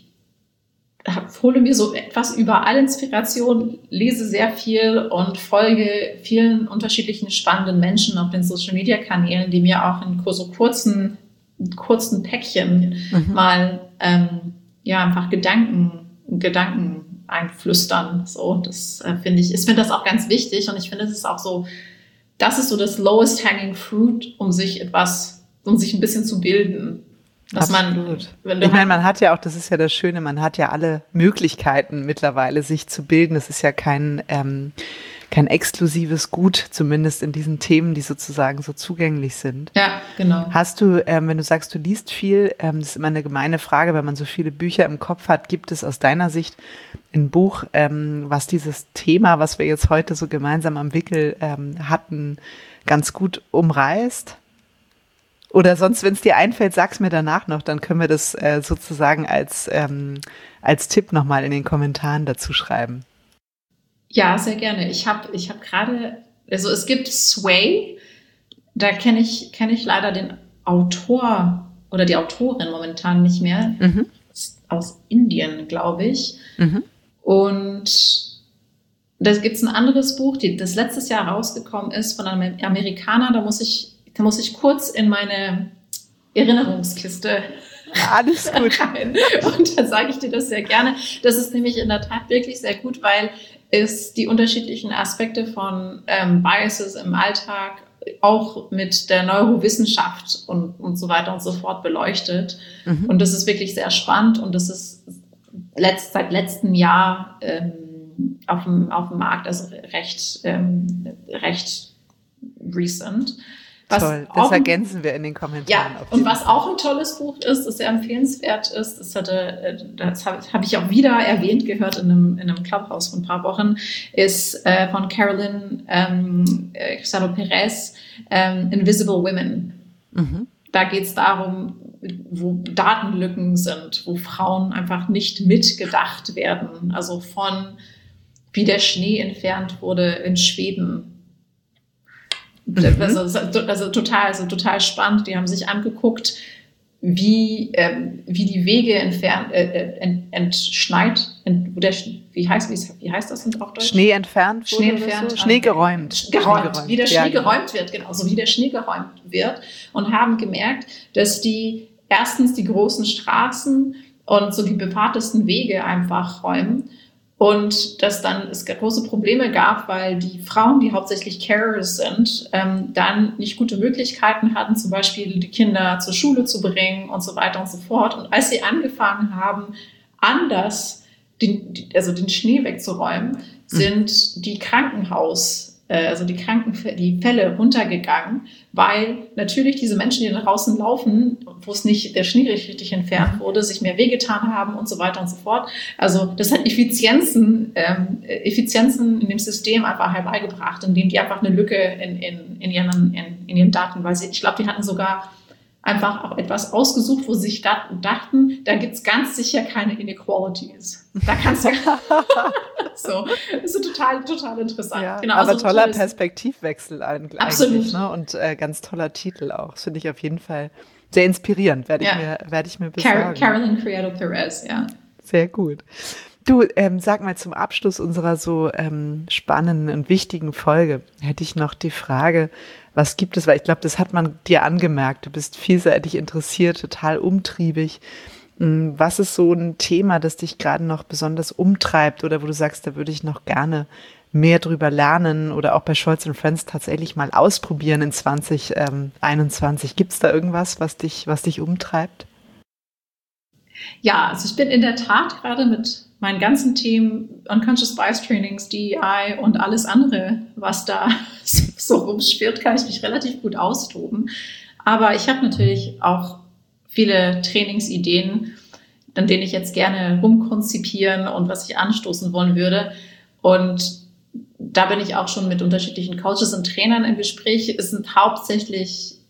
S3: hole mir so etwas überall Inspiration, lese sehr viel und folge vielen unterschiedlichen spannenden Menschen auf den Social-Media-Kanälen, die mir auch in so kurzen, kurzen Päckchen mhm. mal ähm, ja einfach Gedanken, Gedanken einflüstern. So, das äh, finde ich, ich finde das auch ganz wichtig und ich finde, es ist auch so, das ist so das lowest hanging fruit, um sich etwas, um sich ein bisschen zu bilden. Dass
S2: Absolut. Man, ich meine, man hat ja auch, das ist ja das Schöne, man hat ja alle Möglichkeiten mittlerweile, sich zu bilden. Das ist ja kein, ähm, kein exklusives Gut, zumindest in diesen Themen, die sozusagen so zugänglich sind.
S3: Ja, genau.
S2: Hast du, ähm, wenn du sagst, du liest viel, ähm, das ist immer eine gemeine Frage, wenn man so viele Bücher im Kopf hat, gibt es aus deiner Sicht ein Buch, ähm, was dieses Thema, was wir jetzt heute so gemeinsam am Wickel ähm, hatten, ganz gut umreißt? Oder sonst, wenn es dir einfällt, sag's mir danach noch, dann können wir das äh, sozusagen als, ähm, als Tipp nochmal in den Kommentaren dazu schreiben.
S3: Ja, sehr gerne. Ich habe ich hab gerade, also es gibt Sway, da kenne ich, kenn ich leider den Autor oder die Autorin momentan nicht mehr, mhm. aus Indien, glaube ich. Mhm. Und da gibt's ein anderes Buch, die, das letztes Jahr rausgekommen ist von einem Amerikaner, da muss ich Da muss ich kurz in meine Erinnerungskiste
S2: Alles gut.
S3: rein. Und dann sage ich dir das sehr gerne. Das ist nämlich in der Tat wirklich sehr gut, weil es die unterschiedlichen Aspekte von ähm, Biases im Alltag auch mit der Neurowissenschaft und, und so weiter und so fort beleuchtet. Mhm. Und das ist wirklich sehr spannend und das ist letzt, seit letztem Jahr ähm, auf dem, auf dem Markt, also recht, ähm, recht recent. Was
S2: Toll, das
S3: auch,
S2: ergänzen wir in den Kommentaren.
S3: Ja, und was auch ein tolles Buch ist, das sehr empfehlenswert ist, das, hatte, das habe hab ich auch wieder erwähnt gehört in einem, in einem Clubhouse vor ein paar Wochen, ist äh, von Carolyn ähm, Cruzado Perez, ähm, Invisible Women. Mhm. Da geht es darum, wo Datenlücken sind, wo Frauen einfach nicht mitgedacht werden. Also von wie der Schnee entfernt wurde in Schweden. Mhm. Also, also total, also total spannend. Die haben sich angeguckt, wie, ähm, wie die Wege entfernt, äh, ent, entschneit, ent, wo der, wie heißt, wie, wie heißt das auf Deutsch?
S2: Schnee entfernt,
S3: Schnee entfernt,
S2: so? Schnee geräumt.
S3: geräumt,
S2: Schnee geräumt.
S3: Wie der Schnee
S2: ja,
S3: geräumt wird, genau, so wie der Schnee geräumt wird, und haben gemerkt, dass die erstens die großen Straßen und so die befahrtesten Wege einfach räumen. Und dass dann es große Probleme gab, weil die Frauen, die hauptsächlich Carers sind, ähm, dann nicht gute Möglichkeiten hatten, zum Beispiel die Kinder zur Schule zu bringen und so weiter und so fort. Und als sie angefangen haben, anders den, also den Schnee wegzuräumen, sind die Krankenhaus, äh, also die Kranken, die Fälle runtergegangen, weil natürlich diese Menschen, die da draußen laufen, wo es nicht der Schnee richtig entfernt wurde, sich mehr wehgetan haben und so weiter und so fort. Also das hat Effizienzen, ähm, Effizienzen in dem System einfach herbeigebracht, indem die einfach eine Lücke in, in, in, ihren, in, in ihren Daten, weil sie, ich glaube, die hatten sogar einfach auch etwas ausgesucht, wo sie sich dachten, da gibt es ganz sicher keine Inequalities. Da kannst du so, das ist total, total interessant.
S2: Ja,
S3: genau,
S2: aber
S3: also
S2: toller
S3: tolles,
S2: Perspektivwechsel eigentlich.
S3: Absolut.
S2: Ne? Und äh, ganz toller Titel auch. Das finde ich auf jeden Fall sehr inspirierend, werde ja. ich mir, werde ich mir besorgen.
S3: Carolyn Criado Perez, ja.
S2: Sehr gut. Du, ähm, sag mal, zum Abschluss unserer so ähm, spannenden und wichtigen Folge hätte ich noch die Frage, was gibt es, weil ich glaube, das hat man dir angemerkt, du bist vielseitig interessiert, total umtriebig. Was ist so ein Thema, das dich gerade noch besonders umtreibt oder wo du sagst, da würde ich noch gerne mehr drüber lernen oder auch bei Scholz and Friends tatsächlich mal ausprobieren in zwanzig einundzwanzig? Gibt es da irgendwas, was dich, was dich umtreibt?
S3: Ja, also ich bin in der Tat gerade mit meinem ganzen Team Unconscious Bias Trainings, D E I und alles andere, was da so rumschwirrt, kann ich mich relativ gut austoben. Aber ich habe natürlich auch viele Trainingsideen, an denen ich jetzt gerne rumkonzipieren und was ich anstoßen wollen würde. Und da bin ich auch schon mit unterschiedlichen Coaches und Trainern im Gespräch. Es sind hauptsächlich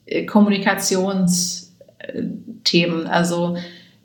S3: Kommunikationsthemen, also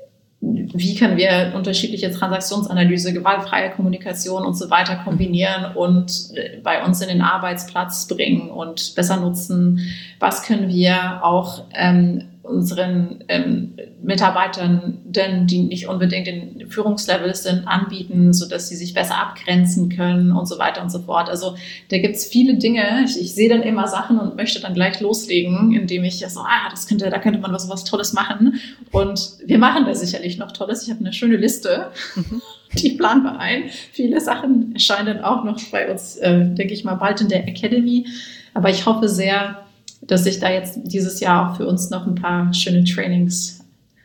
S3: wie können wir unterschiedliche Transaktionsanalyse, gewaltfreie Kommunikation und so weiter kombinieren und bei uns in den Arbeitsplatz bringen und besser nutzen? Was können wir auch ähm, unseren ähm, Mitarbeitern, denn die nicht unbedingt in Führungslevels sind, anbieten, sodass sie sich besser abgrenzen können und so weiter und so fort. Also da gibt es viele Dinge. Ich, ich sehe dann immer Sachen und möchte dann gleich loslegen, indem ich so, ah, das könnte, da könnte man was, was Tolles machen. Und wir machen da sicherlich noch Tolles. Ich habe eine schöne Liste, mhm. die planen wir ein. Viele Sachen erscheinen auch noch bei uns, äh, denke ich mal, bald in der Academy. Aber ich hoffe sehr, dass ich da jetzt dieses Jahr auch für uns noch ein paar schöne Trainings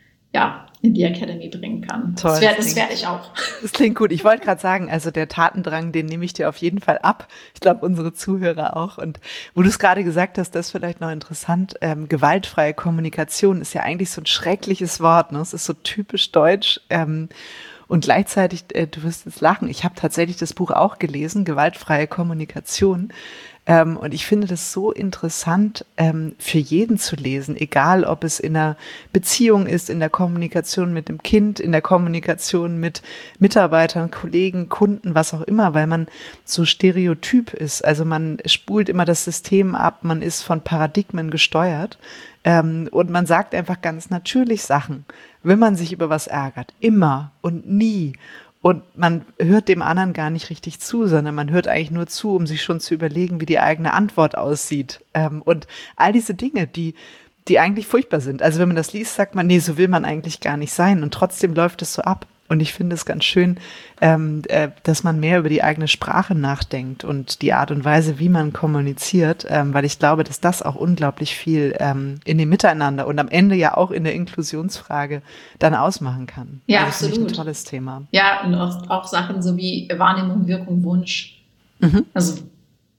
S3: ja, in die Academy bringen kann.
S2: Toll,
S3: das werde werd ich auch.
S2: Das klingt gut. Ich wollte gerade sagen, also der Tatendrang, den nehme ich dir auf jeden Fall ab. Ich glaube, unsere Zuhörer auch. Und wo du es gerade gesagt hast, das ist vielleicht noch interessant, ähm, gewaltfreie Kommunikation ist ja eigentlich so ein schreckliches Wort. Ne? Es ist so typisch deutsch. Ähm, und gleichzeitig, äh, du wirst jetzt lachen, ich habe tatsächlich das Buch auch gelesen, Gewaltfreie Kommunikation. Ähm, und ich finde das so interessant, ähm, für jeden zu lesen, egal ob es in einer Beziehung ist, in der Kommunikation mit dem Kind, in der Kommunikation mit Mitarbeitern, Kollegen, Kunden, was auch immer, weil man so stereotyp ist. Also man spult immer das System ab, man ist von Paradigmen gesteuert, ähm, und man sagt einfach ganz natürlich Sachen, wenn man sich über was ärgert, immer und nie. Und man hört dem anderen gar nicht richtig zu, sondern man hört eigentlich nur zu, um sich schon zu überlegen, wie die eigene Antwort aussieht. Ähm, und all diese Dinge, die, die eigentlich furchtbar sind. Also wenn man das liest, sagt man, nee, so will man eigentlich gar nicht sein. Und trotzdem läuft es so ab. Und ich finde es ganz schön, ähm, äh, dass man mehr über die eigene Sprache nachdenkt und die Art und Weise, wie man kommuniziert, ähm, weil ich glaube, dass das auch unglaublich viel ähm, in dem Miteinander und am Ende ja auch in der Inklusionsfrage dann ausmachen kann.
S3: Ja,
S2: also
S3: absolut.
S2: Das ist ein tolles Thema.
S3: Ja, und auch, auch Sachen so wie Wahrnehmung, Wirkung, Wunsch. Mhm. Also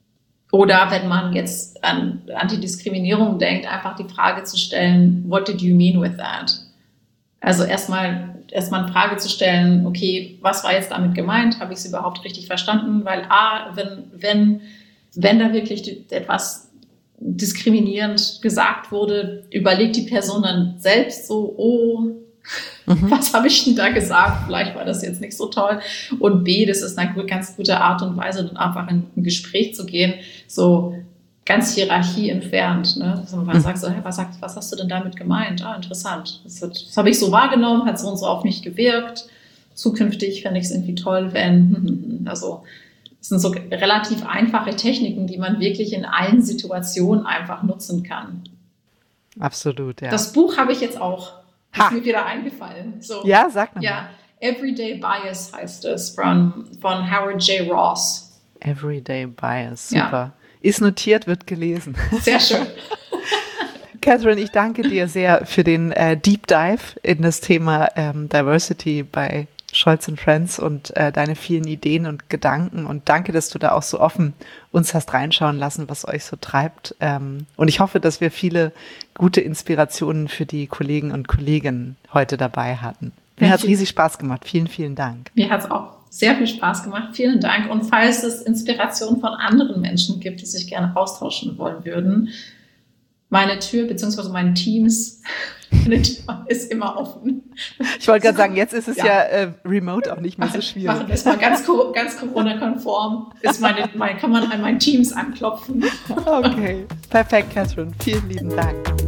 S3: Oder wenn man jetzt an Antidiskriminierung denkt, einfach die Frage zu stellen, what did you mean with that? Also erstmal erstmal eine Frage zu stellen, okay, was war jetzt damit gemeint? Habe ich es überhaupt richtig verstanden? Weil A, wenn, wenn, wenn da wirklich etwas diskriminierend gesagt wurde, überlegt die Person dann selbst so, oh, mhm. was habe ich denn da gesagt? Vielleicht war das jetzt nicht so toll. Und B, das ist eine ganz gute Art und Weise, dann einfach in ein Gespräch zu gehen, so ganz Hierarchie entfernt. Ne? Also man mhm. sagt so, hey, was, sagt, was hast du denn damit gemeint? Ah, interessant. Das, das habe ich so wahrgenommen, hat so und so auf mich gewirkt. Zukünftig fände ich es irgendwie toll, wenn, also es sind so relativ einfache Techniken, die man wirklich in allen Situationen einfach nutzen kann.
S2: Absolut, ja. Das
S3: Buch habe ich jetzt auch. Ha. Ist mir wieder eingefallen. So,
S2: ja, sag mal.
S3: Ja, Everyday Bias heißt es von, von Howard J. Ross.
S2: Everyday Bias, super. Ja. Ist notiert, wird gelesen.
S3: Sehr schön.
S2: Catherine, ich danke dir sehr für den äh, Deep Dive in das Thema ähm, Diversity bei Scholz and Friends und äh, deine vielen Ideen und Gedanken. Und danke, dass du da auch so offen uns hast reinschauen lassen, was euch so treibt. Ähm, und ich hoffe, dass wir viele gute Inspirationen für die Kollegen und Kolleginnen heute dabei hatten. Mir hat es riesig Spaß gemacht. Vielen, vielen Dank.
S3: Mir hat es auch sehr viel Spaß gemacht. Vielen Dank. Und falls es Inspirationen von anderen Menschen gibt, die sich gerne austauschen wollen würden, meine Tür bzw. meine Teams ist immer offen.
S2: Ich wollte gerade sagen, jetzt ist es ja, ja äh, remote auch nicht mehr so schwierig.
S3: Machen wir es mal ganz, ganz Corona-konform. Ist meine, mein, kann man an meinen Teams anklopfen.
S2: Okay, perfekt, Catherine. Vielen lieben Dank.